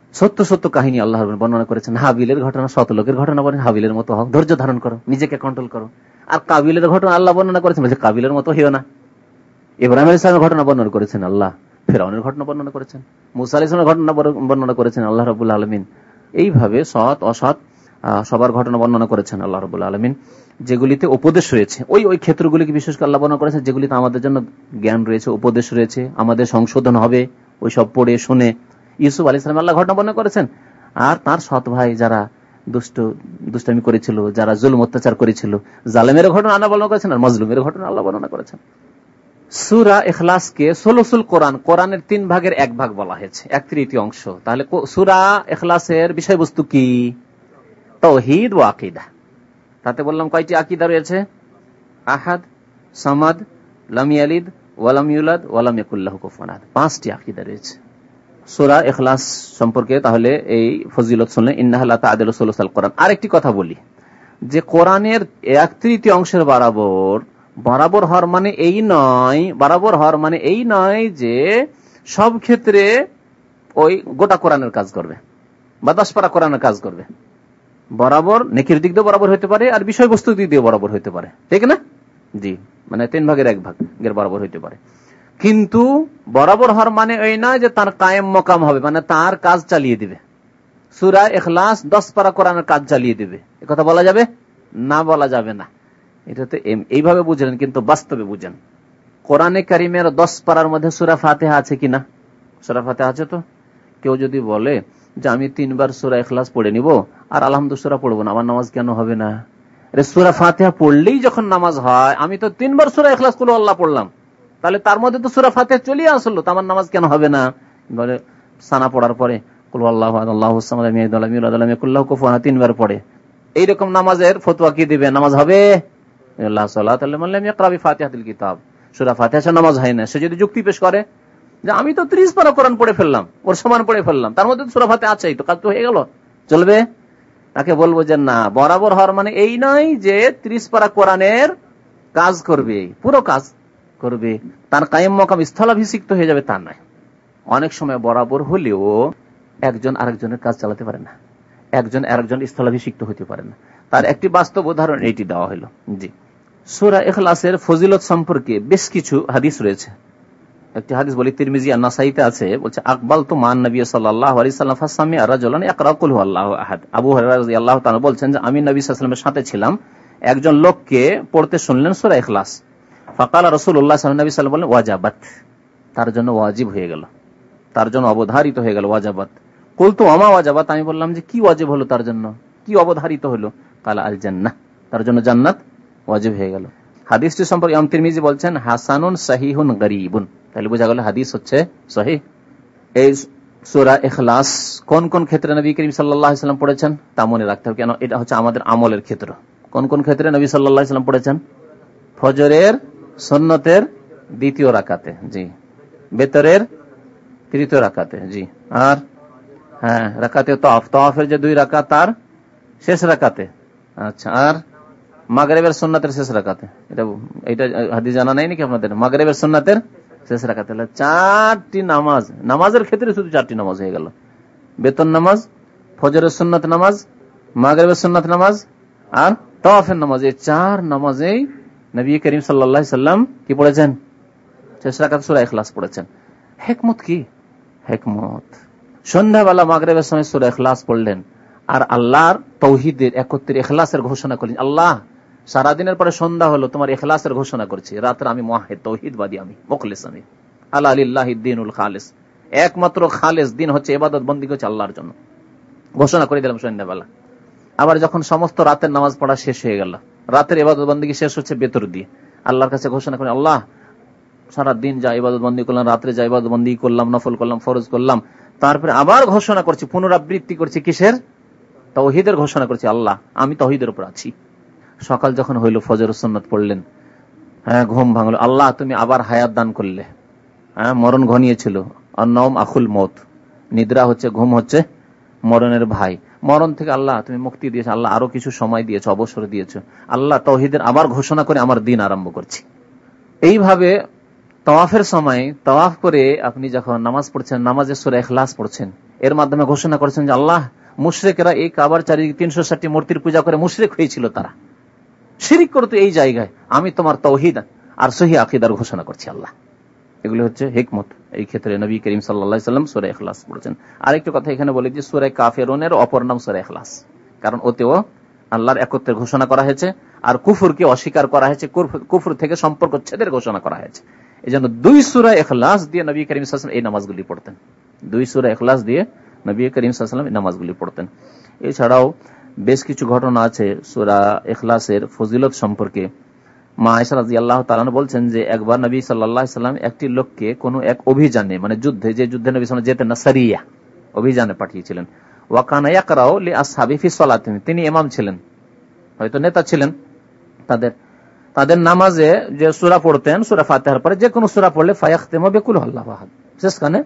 সত্য সত্য কাহিনী আল্লাহ বর্ণনা করেছেন। হাবিলের ঘটনা, শত লোকের ঘটনা বলেন হাবিলের মতো হও, ধৈর্য ধারণ করো, নিজেকে কন্ট্রোল করো। আর কাবিলের ঘটনা আল্লাহ বর্ণনা করেছেন, বলছে কাবিলের মতো হইও না। ইব্রাহিম আলাইহিস সালামের ঘটনা বর্ণনা করেছেন আল্লাহ, ফিরআউনের ঘটনা বর্ণনা করেছেন, মুসা আলাইহিস সালামের ঘটনা বর্ণনা করেছেন আল্লাহ রাব্বুল আলামিন। এইভাবে সৎ অসৎ সবার ঘটনা বর্ণনা করেছেন আল্লাহ রাব্বুল আলামিন। যেগুলিতে উপদেশ রয়েছে, ওই ওই ক্ষেত্রগুলিকে বিশেষ করে আল্লাহ বর্ণনা করেছেন যেগুলিতে আমাদের জন্য জ্ঞান রয়েছে, উপদেশ রয়েছে, আমাদের সংশোধন হবে ওই সব পড়ে শুনে। ইউসুফ আলাইহিস সালাম আল্লাহ ঘটনা বর্ণনা করেছেন। আর তার সৎ ভাই যারা দুষ্ট দুষ্টামি করেছিল, যারা জুলুম অত্যাচার করেছিল, জালেমের ঘটনা আল্লাহ বর্ণনা করেছেন, আর মজলুমের ঘটনা আল্লাহ বর্ণনা করেছেন। সূরা ইখলাসকে সুলুসুল কোরআন, কোরআনের তিন ভাগের এক ভাগ বলা হয়েছে, এক তৃতীয় অংশ। তাহলে সূরা ইখলাসের বিষয়বস্তু কি? তাওহীদ ও আকীদা। তাতে বললাম কয়টি আকীদা রয়েছে? আহাদ, সামাদ, লাম ইয়ালিদ ওয়া লাম ইউলাদ ওয়া লাম ইয়াকুল লাহু কুফুয়ান আহাদ, পাঁচটি আকীদা রয়েছে সূরা ইখলাস সম্পর্কে। তাহলে এই ফজিলত শুনলে ইন্নাহা লা তা'দিলু সুলুসাল কোরআন। আরেকটি কথা বলি যে কোরআনের এক তৃতীয় অংশের বরাবর বরাবর হওয়ার মানে এই নয়, বরাবর হওয়ার মানে এই নয় যে সব ক্ষেত্রে ওই গোটা কোরআনের কাজ করবে বা দশ পারা কোরআনের কাজ করবে। বরাবর নেকির দিক দিয়ে বরাবর হইতে পারে, আর বিষয়বস্তু দিক দিয়ে বরাবর হইতে পারে, ঠিক না? জি, মানে তিন ভাগের এক ভাগের বরাবর হইতে পারে। কিন্তু বরাবর হওয়ার মানে এই নয় যে তার কায়েম মকাম হবে, মানে তার কাজ চালিয়ে দিবে। সূরা ইখলাস দশ পারা কোরআনের কাজ চালিয়ে দিবে, এ কথা বলা যাবে না? বলা যাবে না। এটা তো এইভাবে বুঝলেন, কিন্তু বাস্তবে বুঝেন। কোরআনে কারিমের দশ পারার মধ্যে সূরা ফাতিহা আছে কিনা? সূরা ফাতিহা আছে। তো কেউ যদি বলে যে আমি তিনবার সূরা ইখলাস পড়ে নিব আর আলহামদুলিল্লাহ সূরা পড়বো না, আমার নামাজ কেন হবে না? আরে সূরা ফাতিহা পড়লেই যখন নামাজ হয়, আমি তো তিনবার সূরা ইখলাস কুল আল্লাহ পড়লাম, তাহলে তার মধ্যে তো সূরা ফাতিহা চলে আসলো, তো আমার নামাজ কেন হবে না? বলে সানা পড়ার পরে কুল আল্লাহু আহাদ আল্লাহুস সামাদ লাম ইয়ালিদ ওয়া লাম ইউলাদ ওয়া লাম ইয়াকুল লাহু কুফুয়ান আহাদ তিনবার পড়ে, এইরকম নামাজের ফতোয়া কি দিবে? নামাজ হবে? আল্লাহ সাল্লাল্লাহু আলাইহি ওয়া সাল্লাম ইয়াকরা বিফাতিহাতিল কিতাব, সূরা ফাতিহা ছাড়া নামাজ হয় না। সে যদি যুক্তি পেশ করে যে আমি তো ত্রিশ পারা কোরআন পড়ে ফেললাম, ওর সমান পড়ে ফেললাম, তার মধ্যে সূরা ফাতিহা আছেই, তো কাজ তো হয়ে গেল, চলবে? তাকে বলবো যে না, বরাবর হওয়ার মানে এই নয় যে ত্রিশ পারা কোরআনের কাজ করবে, পুরো কাজ করবে, তার কায়েম মকাম স্থলাভিষিক্ত হয়ে যাবে, তা নয়। অনেক সময় বরাবর হলেও একজন আরেকজনের কাজ চালাতে পারে না, একজন আরেকজন স্থলাভিষিক্ত হতে পারে না। তার একটি বাস্তব উদাহরণ এইটি দেওয়া হলো। জি, সূরা ইখলাসের ফজিলত সম্পর্কে বেশ কিছু হাদিস রয়েছে। একটি হাদিস বলি, তিরমিজি আর নাসাইতে আছে, বলছে আকবালতু মান নবী সাল্লাল্লাহু আলাইহি ওয়াসাল্লাম ফাসামি রাজুলান ইয়াকরা কুল হুয়াল্লাহু আহাদ। আবু হুরায়রা রাদিয়াল্লাহু তাআলা বলছেন যে আমি নবী সাল্লাল্লাহু আলাইহি ওয়াসাল্লামের সাথে ছিলাম, একজন লোককে পড়তে শুনলেন সূরা ইখলাস। ফাকালা রাসূলুল্লাহ সাল্লাল্লাহু আলাইহি ওয়াসাল্লাম বললেন ওয়াজাবাত, তার জন্য ওয়াজিব হয়ে গেল, তার জন্য অবধারিত হয়ে গেল, ওয়াজাবাত। কুলতু ওমা ওয়াজাবাত, আমি বললাম যে কি ওয়াজিব হলো তার জন্য, কি অবধারিত হলো? কালা আল জান্নাহ, তার জন্য জান্নাত ওয়াজিব হয়ে গেল। হাদিসটি সম্পর্কে ইমাম তিরমিজি বলছেন হাসানুন সহিহুন গরীবুন, তাহলে বোঝা গেল হাদিস হচ্ছে সহিহ। এই সূরা ইখলাস কোন কোন ক্ষেত্রে নবী করিম সাল্লাল্লাহু আলাইহি ওয়াসাল্লাম পড়েছেন তা মনে রাখতে হবে, কেন এটা হচ্ছে আমাদের আমলের ক্ষেত্র। কোন কোন ক্ষেত্রে নবী সাল্লাল্লাহু আলাইহি ওয়াসাল্লাম পড়েছেন? ফজরের সুন্নতের দ্বিতীয় রাকাতে, জি, বেতরের তৃতীয় রাকাতে, জি, আর হ্যাঁ রাকাতে তাওয়াফ, তাওয়াফের যে দুই রাকাত তার শেষ রাকাতে, আচ্ছা, আর মাগরিবের সুন্নাতের শেষ রাকাতে। এটা এটা হাদিস জানা নাই নাকি আপনাদের? মাগরিবের সুন্নাতের শেষ রাকাতে, চারটি নামাজ, নামাজের ক্ষেত্রে শুধু চারটি নামাজ হয়ে গেল, বেতন নামাজ, ফজরের সুন্নাত নামাজ, মাগরিবের সুন্নাত নামাজ আর তাওয়াফের নামাজ। এই চার নামাজেই নবী করিম সাল্লাল্লাহু আলাইহি সাল্লাম কি পড়েছেন? শেষ রাকাতে সূরা ইখলাস পড়েছেন। হিকমত কি? হিকমত সন্ধ্যাবেলা মাগরিবের সময় সূরা ইখলাস পড়লেন আর আল্লাহর তাওহীদের একত্রে ইখলাসের ঘোষণা করলেন। আল্লাহ, সারাদিনের পরে সন্ধ্যা হলো, তোমার ইখলাসের ঘোষণা করছি, রাত্রে আমি মুওয়াহিদ তাওহীদবাদী, আমি মুখলিস, আমি আলা লিল্লাহিদ দীনুল খালিস, একমাত্র খালেস দিন হচ্ছে ইবাদত বন্দেগী হচ্ছে আল্লাহর জন্য, ঘোষণা করে দিলাম সন্ধ্যাবেলা। আবার যখন সমস্ত রাতের নামাজ পড়া শেষ হয়ে গেল, রাতের ইবাদত বন্দেগী শেষ হচ্ছে বেতর দিয়ে, আল্লাহর কাছে ঘোষণা করেন আল্লাহ সারা দিন যা ইবাদত বন্দেগী করলাম, রাত্রে যা ইবাদত বন্দেগী করলাম, নফল করলাম, ফরজ করলাম, তারপরে আবার ঘোষণা করছি, পুনরাবৃত্তি করছি কিসের? তাওহীদের ঘোষণা করছি, আল্লাহ আমি তাওহীদের উপর আছি। সকাল যখন হইল ফজর সুন্নাত পড়লেন, হ্যাঁ ঘুম ভাঙলো, আল্লাহ তুমি আবার হায়াত দান করলে, হ্যাঁ মরণ ঘনিয়েছিল, অন্নম আখুল মত, নিদ্রা হচ্ছে, ঘুম হচ্ছে মরণের ভাই, মরণ থেকে আল্লাহ তুমি মুক্তি দিয়েছো, আল্লাহ আরো কিছু সময় দিয়েছো, অবসর দিয়েছো, আল্লাহ তাওহীদের আবার ঘোষণা করে আমার দিন আরম্ভ করছি। এইভাবে তাওয়াফের সময় তাওয়াফ করে আপনি যখন নামাজ পড়ছেন, নামাজে সূরা ইখলাস পড়ছেন, এর মাধ্যমে ঘোষণা করেছেন যে আল্লাহ, মুশরিকরা এই কাবার চারিদিকে তিনশো ষাটটি মূর্তির পূজা করে মুশরিক হয়েছিল, তারা শিরিক করতো এই জায়গায়, আমি তোমার তাওহীদ আর সহি আকীদার ঘোষণা করছি আল্লাহ। এগুলো হচ্ছে হিকমত। এই ক্ষেত্রে নবী করিম সাল্লাল্লাহু আলাইহি ওয়াসাল্লাম সূরা ইখলাস পড়েছেন। আরেকটা কথা এখানে বলি যে সূরা কাফিরুনের অপর নাম সূরা ইখলাস, কারণ ওতেও আল্লাহর একত্বের ঘোষণা করা হয়েছে আর কুফরকে অস্বীকার করা হয়েছে, কুফর থেকে সম্পর্ক ছেদের ঘোষণা করা হয়েছে। এই জন্য দুই সূরা ইখলাস দিয়ে নবী করিম সাল্লাল্লাহু আলাইহি ওয়াসাল্লাম এই নামাজগুলি পড়তেন। দুই সূরা ইখলাস দিয়ে নবী করিম সাল্লাল্লাহু আলাইহি ওয়াসাল্লাম এই নামাজগুলি পড়তেন। এছাড়াও বেশ কিছু ঘটনা আছে সূরা ইখলাসের ফজিলত সম্পর্কে। মা আয়েশা রাদিয়াল্লাহু তাআলা বলছেন যে একবার নবী সাল্লাল্লাহু আলাইহি ওয়াসাল্লাম একটি লোককে কোনো এক অভিযানে, মানে যুদ্ধে, যে যুদ্ধে নবী সাল্লাল্লাহু আলাইহি ওয়াসাল্লাম যেতেন না, সারিয়া অভিযানে পাঠিয়েছিলেন। ওয়া কানা ইয়াকরাউ লি আসহাবি ফি সালাতিহি, তিনি ইমাম ছিলেন, হয়তো নেতা ছিলেন তাদের তাদের নামাজে যে সূরা পড়তেন, সূরা ফাতিহার পরে যে কোনো সূরা পড়লে ফায়াখতিমু বিকুল আল্লাহু আহাদ, শেষখানে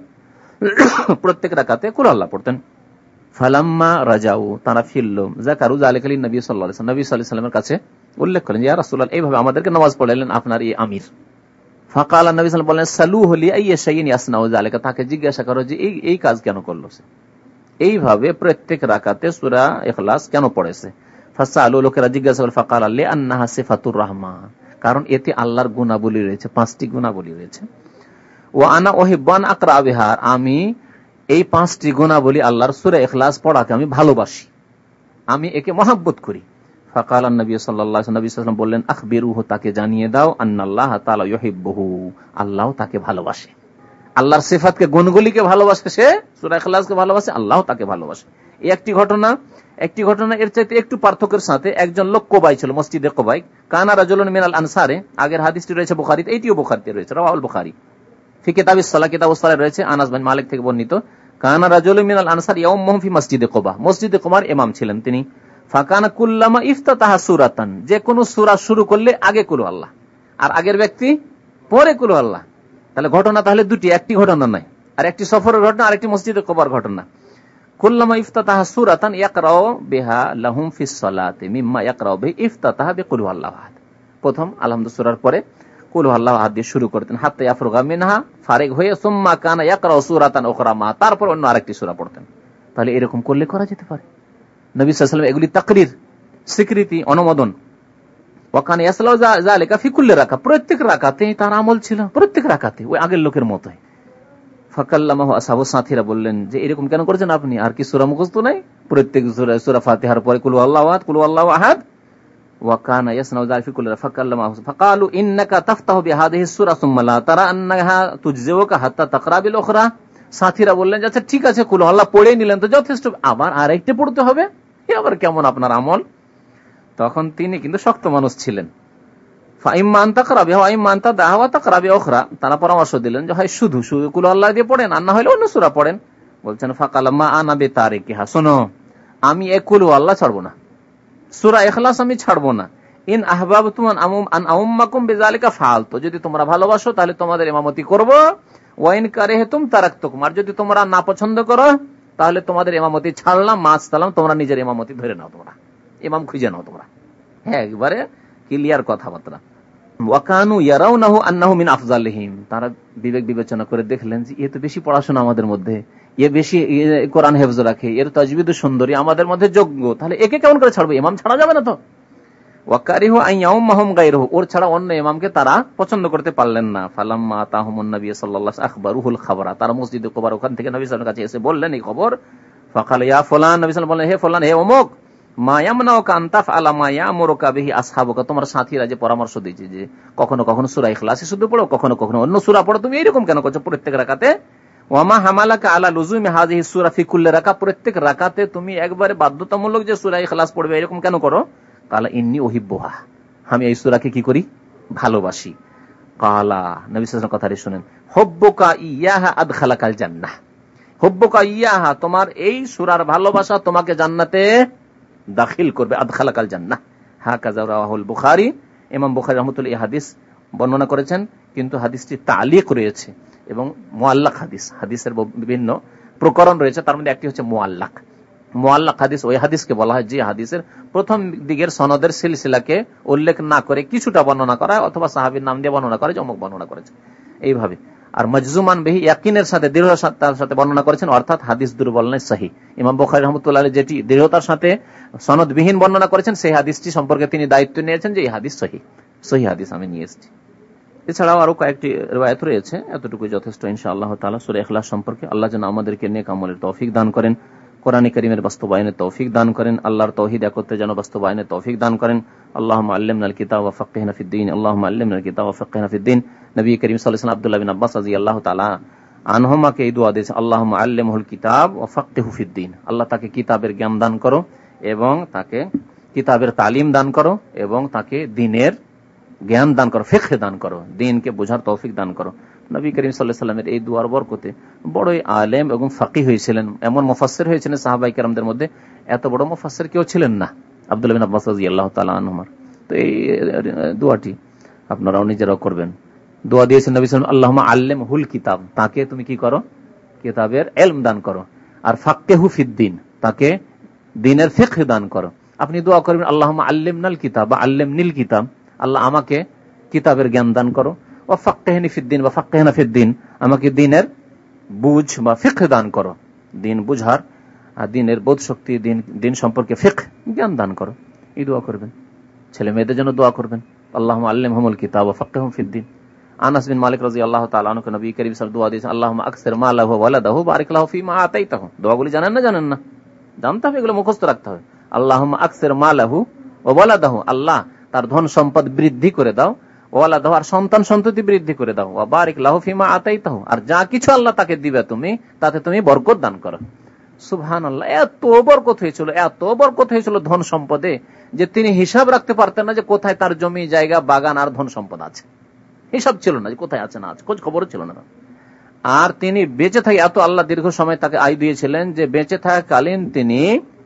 প্রত্যেক রাকাতে কুল আল্লাহ পড়তেন। ফালাম্মা রাজাউ, তারা ফিরল, যাকারু যালিকা লিন নবী সাল্লাল্লাহু আলাইহি ওয়াসাল্লাম, নবী সাল্লাল্লাহু আলাইহি ওয়াসাল্লামের কাছে উল্লেখ করেন, ইয়া রাসূলুল্লাহ, এইভাবে আমাদেরকে নামাজ পড়ালেন আপনার এই আমির। ফাকাল, নবী সাল্লাল্লাহু আলাইহি ওয়াসাল্লাম বললেন, সালুহু লি আইয়ি শাইইন ইয়াসনাউ যালিকা, তাকে জিজ্ঞাসা করো যে এই এই কাজ কেন করলো সে, এইভাবে প্রত্যেক রাকাতে সূরা ইখলাস কেন পড়েছে। ফাসালু, লোকেরা জিজ্ঞাসা করে, ফাকাল লি আন্নাহা সিফাতুর রাহমান, কারণ এতে আল্লাহর গুণাবলী রয়েছে, পাঁচটি গুণাবলী রয়েছে। ওয়া আনা উহিব্বান আকরা বিহা, আমি এই পাঁচটি গুণাবলী আল্লাহর সূরা ইখলাস পড়াকে আমি ভালোবাসি, আমি একে মহব্বত করি। ফাকাল নবী সাল্লাল্লাহু আলাইহি ওয়াসাল্লাম, নবী সাল্লাল্লাহু আলাইহি ওয়াসাল্লাম বললেন, আখবিরুহু, তাকে জানিয়ে দাও, আন্নাল্লাহ তাআলা ইউহিব্বুহু, আল্লাহ তাকে ভালোবাসে। আল্লাহর সিফাতকে, গুণগুলিকে ভালোবাসে সে, সূরা ইখলাসকে ভালোবাসে, আল্লাহ তাকে ভালোবাসে। এই একটি ঘটনা। একটি ঘটনা এর চাইতে একটু পার্থক্যের সাথে, একজন লোক কোবাই ছিল, মসজিদে কোবাই, কানা রাজুলুন মিনাল আনসারে, আগের হাদিসটি রয়েছে বুখারীতে, এইটিও বুখারীতে রয়েছে, রাওয়াহুল বুখারী ফি কিতাবিস সালাহ, কিতাবুস সালাহ রয়েছে, আনাস বিন মালিক থেকে বর্ণিত, কানা রাজুলুন মিনাল আনসার ইয়াউমুহু ফি মসজিদে কুবা, মসজিদে কুবার ইমাম ছিলেন তিনি। ফাকানা কুল্লামা ইফতাতাহা সূরাতান, যে কোনো সূরা শুরু করলে আগে কুল আল্লাহ, আর আগের ব্যক্তি পরে কুল আল্লাহ। তাহলে ঘটনা তাহলে দুটি, একটি ঘটনা নয়, আর একটি সফরের ঘটনা, আর একটি মসজিদে কুবার ঘটনা। কুল্লামা ইফতাতাহা সূরাতান ইয়াকরাউ বিহা লাহুম ফিস সালাতি মিম্মা ইয়াকরাউ বিহি ইফতাতাহা বিকুল আল্লাহু আহাদ, প্রথম আলহামদুলিল্লাহ সূরার পরে কুল আল্লাহু আহাদ দিয়ে শুরু করতেন, হাত্তা ইয়াফরুগা মিনহা, ফারিগ হয়ে সুম্মা কানা ইয়াকরাউ সূরাতান উখরা মা, তারপর অন্য আরেকটি সূরা পড়তেন। তাহলে এরকম করলে করা যেতে পারে। নবী সাল্লাল্লাহু আলাইহি ওয়াসাল্লাম এগুলি তাকরীর, স্বীকৃতি, অনুমোদন। ওয়া কানা ইয়াসলাউ যালিকা ফি কুল্লি রাকা, প্রত্যেক রাকাতে তার আমল ছিল, প্রত্যেক রাকাতে ওই আগের লোকের মতই। ফাকাল্লামাহু আসহাবু, সাথীরা বললেন যে এরকম কেন করেছেন আপনি, আর কি সূরা মুখস্থ নাই? প্রত্যেক সূরা সূরা ফাতিহার পরে কুল আল্লাহু আহাদ, কুল আল্লাহু আহাদ। ওয়া কানা ইয়াসনাউ যালিকা ফি কুল্লি রাকা, ফাকাল্লামাহু ফাকালু ইন্নাকা তাফতাহু বিহাদিহি সূরা সুম্মা লা তারা আন্নাহা তুজজিউকা হাত্তা তাকরা বিল উখরা। সাথীরা বললেন, আচ্ছা ঠিক আছে, কুল আল্লাহ পড়ে নিলেন তো যথেষ্ট, আবার আরেকটা পড়তে হবে, এ আবার কেমন আপনার আমল? তখন তিনি কিন্তু শক্ত মানুষ ছিলেন। তারা পরামর্শ দিলেন যে হয় শুধু শুধু কুল আল্লাহ দিয়ে পড়েন, আর না হলে অন্য সূরা পড়েন। বলছেন, ফাকালাম্মা আনা বিতারিকিহা, শোনো, আমি এ কুল আল্লাহ ছাড়বো না, সূরা ইখলাস আমি ছাড়বো না। ইন আহবাবতুম আন আউম্মাকুম বিযালিকা ফাআলতু, যদি তোমরা ভালোবাসো তাহলে তোমাদের ইমামতি করব। ওয়া ইন কারিহতুম তারাকতুকুম, আর যদি তোমরা না পছন্দ করো তাহলে তোমাদের ইমামতি ছাড়লাম, মাছ তালাম, তোমরা নিজের ইমামতি ধরে নাও, তোমরা ইমাম খুঁজে নাও তোমরা। হ্যাঁ, একবারে ক্লিয়ার কথাবার্তা। ওয়াকানু ইয়ারাউনাহু আন্নাহু মিন আফজালিহিম, তারা বিবেক বিবেচনা করে দেখলেন যে এ তো বেশি পড়াশোনা আমাদের মধ্যে, এ বেশি কোরআন হেফজ রাখে, এর তাজবিদ সুন্দরী আমাদের মধ্যে যোগ্য, তাহলে একে কেমন করে ছাড়বো? ইমাম ছাড়া যাবে না তো। ওয়াকারিহু আইয়াউমাহুম গায়রুহু, ওর ছাড়া অন্য ইমামকে তারা পছন্দ করতে পারলেন না। ফালাম্মা আতাহুমুন নবী সাল্লাল্লাহু আলাইহি আখবারুহুল খাবরা, তারা মসজিদে কুবার ওখান থেকে নবী সাল্লাল্লাহু আলাইহি ওয়াসাল্লামের কাছে এসে বললেন এই খবর। ফাকাল ইয়া ফুলান, নবী সাল্লাল্লাহু আলাইহি ওয়াসাল্লাম বললেন, হে ফুলান, হে অমুক, মা ইয়ামনাউকা আন তাফআলা মা ইয়ামুরুকা বিহি আসহাবুকা, তোমার সাথীরা যে পরামর্শ দিয়েছে যে কখনো কখনো সূরা ইখলাস শুধু পড়ো, কখনো কখনো অন্য সূরা পড়ো, তুমি এরকম কেন করছো প্রত্যেক রাকাতে? ওয়া মা হামালাকা আলা লুজুমি হাযিহি সূরা ফি কুল্লি রাকা, প্রত্যেক রাকাতে তুমি একবারে বাধ্যতামূলক যে সূরা ইখলাস পড়বে এরকম কেন করো? কালা ইন্নী উহিব্বুহা, আমি এই সূরাকে কি করি? ভালোবাসি। কালা, নবী সাল্লাল্লাহু আলাইহি ওয়াসাল্লাম কথাটি শুনেন, হুব্বুকা ইয়াহা আদখালাকাল জান্নাহ, হুব্বুকা ইয়াহা, তোমার এই সূরার ভালোবাসা তোমাকে জান্নাতে দাখিল করবে, আদখালাকাল জান্নাহ। হাকাযা রাওয়াহুল বুখারী, ইমাম বুখারী রাহমাতুল্লাহি এই হাদিস বর্ণনা করেছেন, কিন্তু হাদিসটি তালিক রয়েছে এবং মুআল্লাক হাদিস, হাদিসের বিভিন্ন প্রকরণ রয়েছে, তার মধ্যে একটি হচ্ছে মুআল্লাক। মুআল্লাক হাদিস ওই হাদিসকে বলা হয় যে হাদিসের প্রথম দিকের সনদের সিলসিলাকে উল্লেখ না করে কিছুটা বর্ণনা করা হয়, অথবা সাহাবীর নাম দিয়ে বর্ণনা করে যে অমুক বর্ণনা করেছে এইভাবে। আর মজজুমান বিহি ইয়াকিনের সাথে দৃঢ়তার সাথে বর্ণনা করেছেন, অর্থাৎ হাদিস দুর্বল নয়, সহিহ। ইমাম বুখারী রাহমাতুল্লাহ আলাইহি যেটি দৃঢ়তার সাথে সনদবিহীন বর্ণনা করেছেন, সেই হাদিসটি সম্পর্কে তিনি দায়িত্ব নিয়েছেন যে এই হাদিস সহিহ, সহিহ হাদিস আমি নিয়ে এসেছি। এছাড়াও আরো কয়েকটি রিওয়ায়াত রয়েছে, এতটুকু যথেষ্ট ইনশাআল্লাহ তাআলা। সূরা ইখলাস সম্পর্কে আল্লাহ যেন আমাদেরকে নেক আমলের তৌফিক দান করেন, কোরআন কারীমের বাস্তবায়নের তৌফিক দান করেন, আল্লাহর তাওহীদ একত্রে যেন বাস্তবায়নের তৌফিক দান করেন। আল্লাহুম্মা আল্লিমনাল কিতাব ওয়া ফাক্কিহনা ফিদ-দীন, আল্লাহুম্মা আল্লিমনাল কিতাব ওয়া ফাক্কিহনা ফিদ-দীন। নবী করিম সাল্লাল্লাহু আলাইহি ওয়াসাল্লাম আব্দুল্লাহ বিন আব্বাস রাদিয়াল্লাহু তাআলা আনহুমাকে এই দোয়া দিয়েছেন, আল্লাহুম্মা আল্লিমহুল কিতাব ওয়া ফাক্কিহু ফিদ-দীন। আল্লাহ তাকে কিতাবের জ্ঞান দান করো এবং তাকে কিতাবের তালিম দান করো এবং তাকে দ্বীনের জ্ঞান দান করো, ফিকহ দান করো, দ্বীনকে বোঝার তৌফিক দান করো। নবী করিম সাল্লাল্লাহু আলাইহি ওয়াসাল্লামের এই দুআর বরকতে বড়ই আলেম এবং ফাকিহ হয়েছিলেন, এমন মুফাসসির হয়েছিলেন সাহাবায়ে কেরামদের মধ্যে এত বড় মুফাসসির কেউ ছিলেন না, আব্দুল্লাহ বিন আব্বাস রাদিয়াল্লাহু তাআলা আনহুমা। তো এই দোয়াটি আপনারাও নিজেরাও করবেন। দোয়া দিয়েছেন নবী সাল্লাল্লাহু আলাইহি ওয়াসাল্লাম, আল্লাহুম্মা আল্লিমহুল কিতাব, তাকে তুমি কি করো, কিতাবের ইলম দান করো, আর ফাক্কিহু ফিদ-দীন, তাকে দ্বীনের ফিকহ দান করো। আপনি দোয়া করবেন, আল্লাহুম্মা আল্লিমনাল কিতাব বা আল্লিমনিল কিতাব, আল্লাহ আমাকে কিতাবের জ্ঞান দান করো, ওয়া ফাক্কিহনি ফিদ-দীন বা ফাক্কিহনা ফিদ-দীন, আমাকে দ্বীনের বুঝ বা ফিকহ দান করো, দ্বীন বুঝার, দ্বীনের বোধ শক্তি, দ্বীন দ্বীন সম্পর্কে ফিকহ জ্ঞান দান করো। এই দোয়া করবেন। ছেলে মেয়েদের জন্য দোয়া করবেন, আল্লাহুম্মা আল্লিমহুমুল কিতাব ওয়া ফাক্কিহহুম ফিদ-দীন। আনাস বিন মালিক রাদিয়াল্লাহু তাআলা আনহু নবী করিম সাল্লাল্লাহু আলাইহি ওয়াসাল্লাম দোয়া দিয়েছেন, আল্লাহুম্মা আকসির মালাহু ওয়া ওয়ালাদাহু বারিক লাহু ফীমা আতাইতাহু। দোয়াগুলি জানেন না? জানেন না? জানতে হবে, এগুলো মুখস্থ রাখতে হবে। আল্লাহুম্মা আকসির মালাহু ওয়া ওয়ালাদাহু, আল্লাহ তার ধন সম্পদ বৃদ্ধি করে দাও, ওয়ালাদাহু আর সন্তান সন্ততি বৃদ্ধি করে দাও, ওয়া বারিক লাহু ফীমা আতাইতাহু আর যা কিছু আল্লাহ তাকে দিবে তুমি তাতে তুমি বরকত দান করো। সুবহানাল্লাহ, এত বরকত হয়েছিল, এত বরকত হয়েছিল ধন সম্পদে যে তিনি হিসাব রাখতে পারতেন না যে কোথায় তার জমি জায়গা বাগান আর ধন সম্পদ আছে, হিসাব ছিল না যে কোথায় আছে না আছে, খোঁজ খবরও ছিল না। আর তিনি বেঁচে থাকে, এত আল্লাহ দীর্ঘ সময় তাকে আয় দিয়েছিলেন যে বেঁচে থাকাকালীন তিনি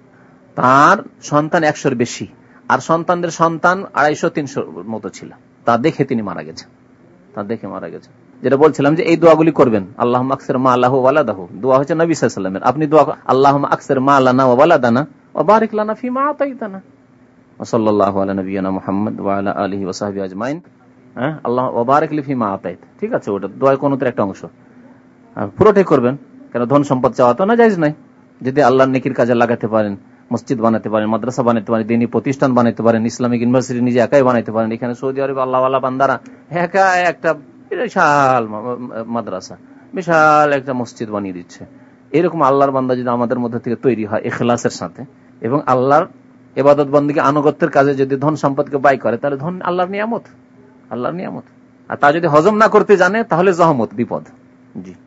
তার সন্তান একশোর বেশি আর সন্তানদের সন্তান আড়াইশো তিনশোর মতো ছিল। তা দেখে তিনি মারা গেছেন, তা দেখে মারা গেছেন। যেটা বলছিলাম যে এই দোয়াগুলি করবেন, আল্লাহুম্মা আকসির মালাহু ওয়া ওয়ালাদাহু, দোয়া হচ্ছে নবী সাল্লাল্লাহু আলাইহি ওয়াসাল্লামের। আপনি দোয়া আল্লাহুম্মা আকসির মালানা ওয়া ওয়ালাদানা ওয়া বারিক লানা ফীমা আতাইতানা। ওয়া সাল্লাল্লাহু আলা নবিয়িনা মুহাম্মদ ওয়া আলা আলিহি ওয়া সাহবিহি আজমাইন। হ্যাঁ, আল্লাহ ওয়া বারিক লি ফীমা আতাইত, ঠিক আছে, ওটা দোয়া কোনটার একটা অংশ, পুরোটাই করবেন। কেন ধন সম্পদ চাওয়া তো না জায়েজ নাই। যদি আল্লাহর নেকির কাজে লাগাতে পারেন, মসজিদ বানাতে পারেন, মাদ্রাসা বানাতে পারেন, দিনী প্রতিষ্ঠান বানাতে পারেন, ইসলামিক ইউনিভার্সিটি নিজে একাই বানাতে পারেন। এখানে সৌদি আরবে আল্লাহওয়ালা বান্দারা একা একটা বিশাল মাদ্রাসা, বিশাল একটা মসজিদ বানিয়ে দিচ্ছে। এরকম আল্লাহর বান্দা যদি আমাদের মধ্যে থেকে তৈরি হয় ইখলাসের সাথে এবং আল্লাহর ইবাদত বন্দেগী আনুগত্যের কাজে যদি ধন সম্পদকে ব্যয় করে, তাহলে ধন আল্লাহর নিয়ামত, আল্লাহর নিয়ামত। আর তা যদি হজম না করতে জানে তাহলে জহমত, বিপদ। জি।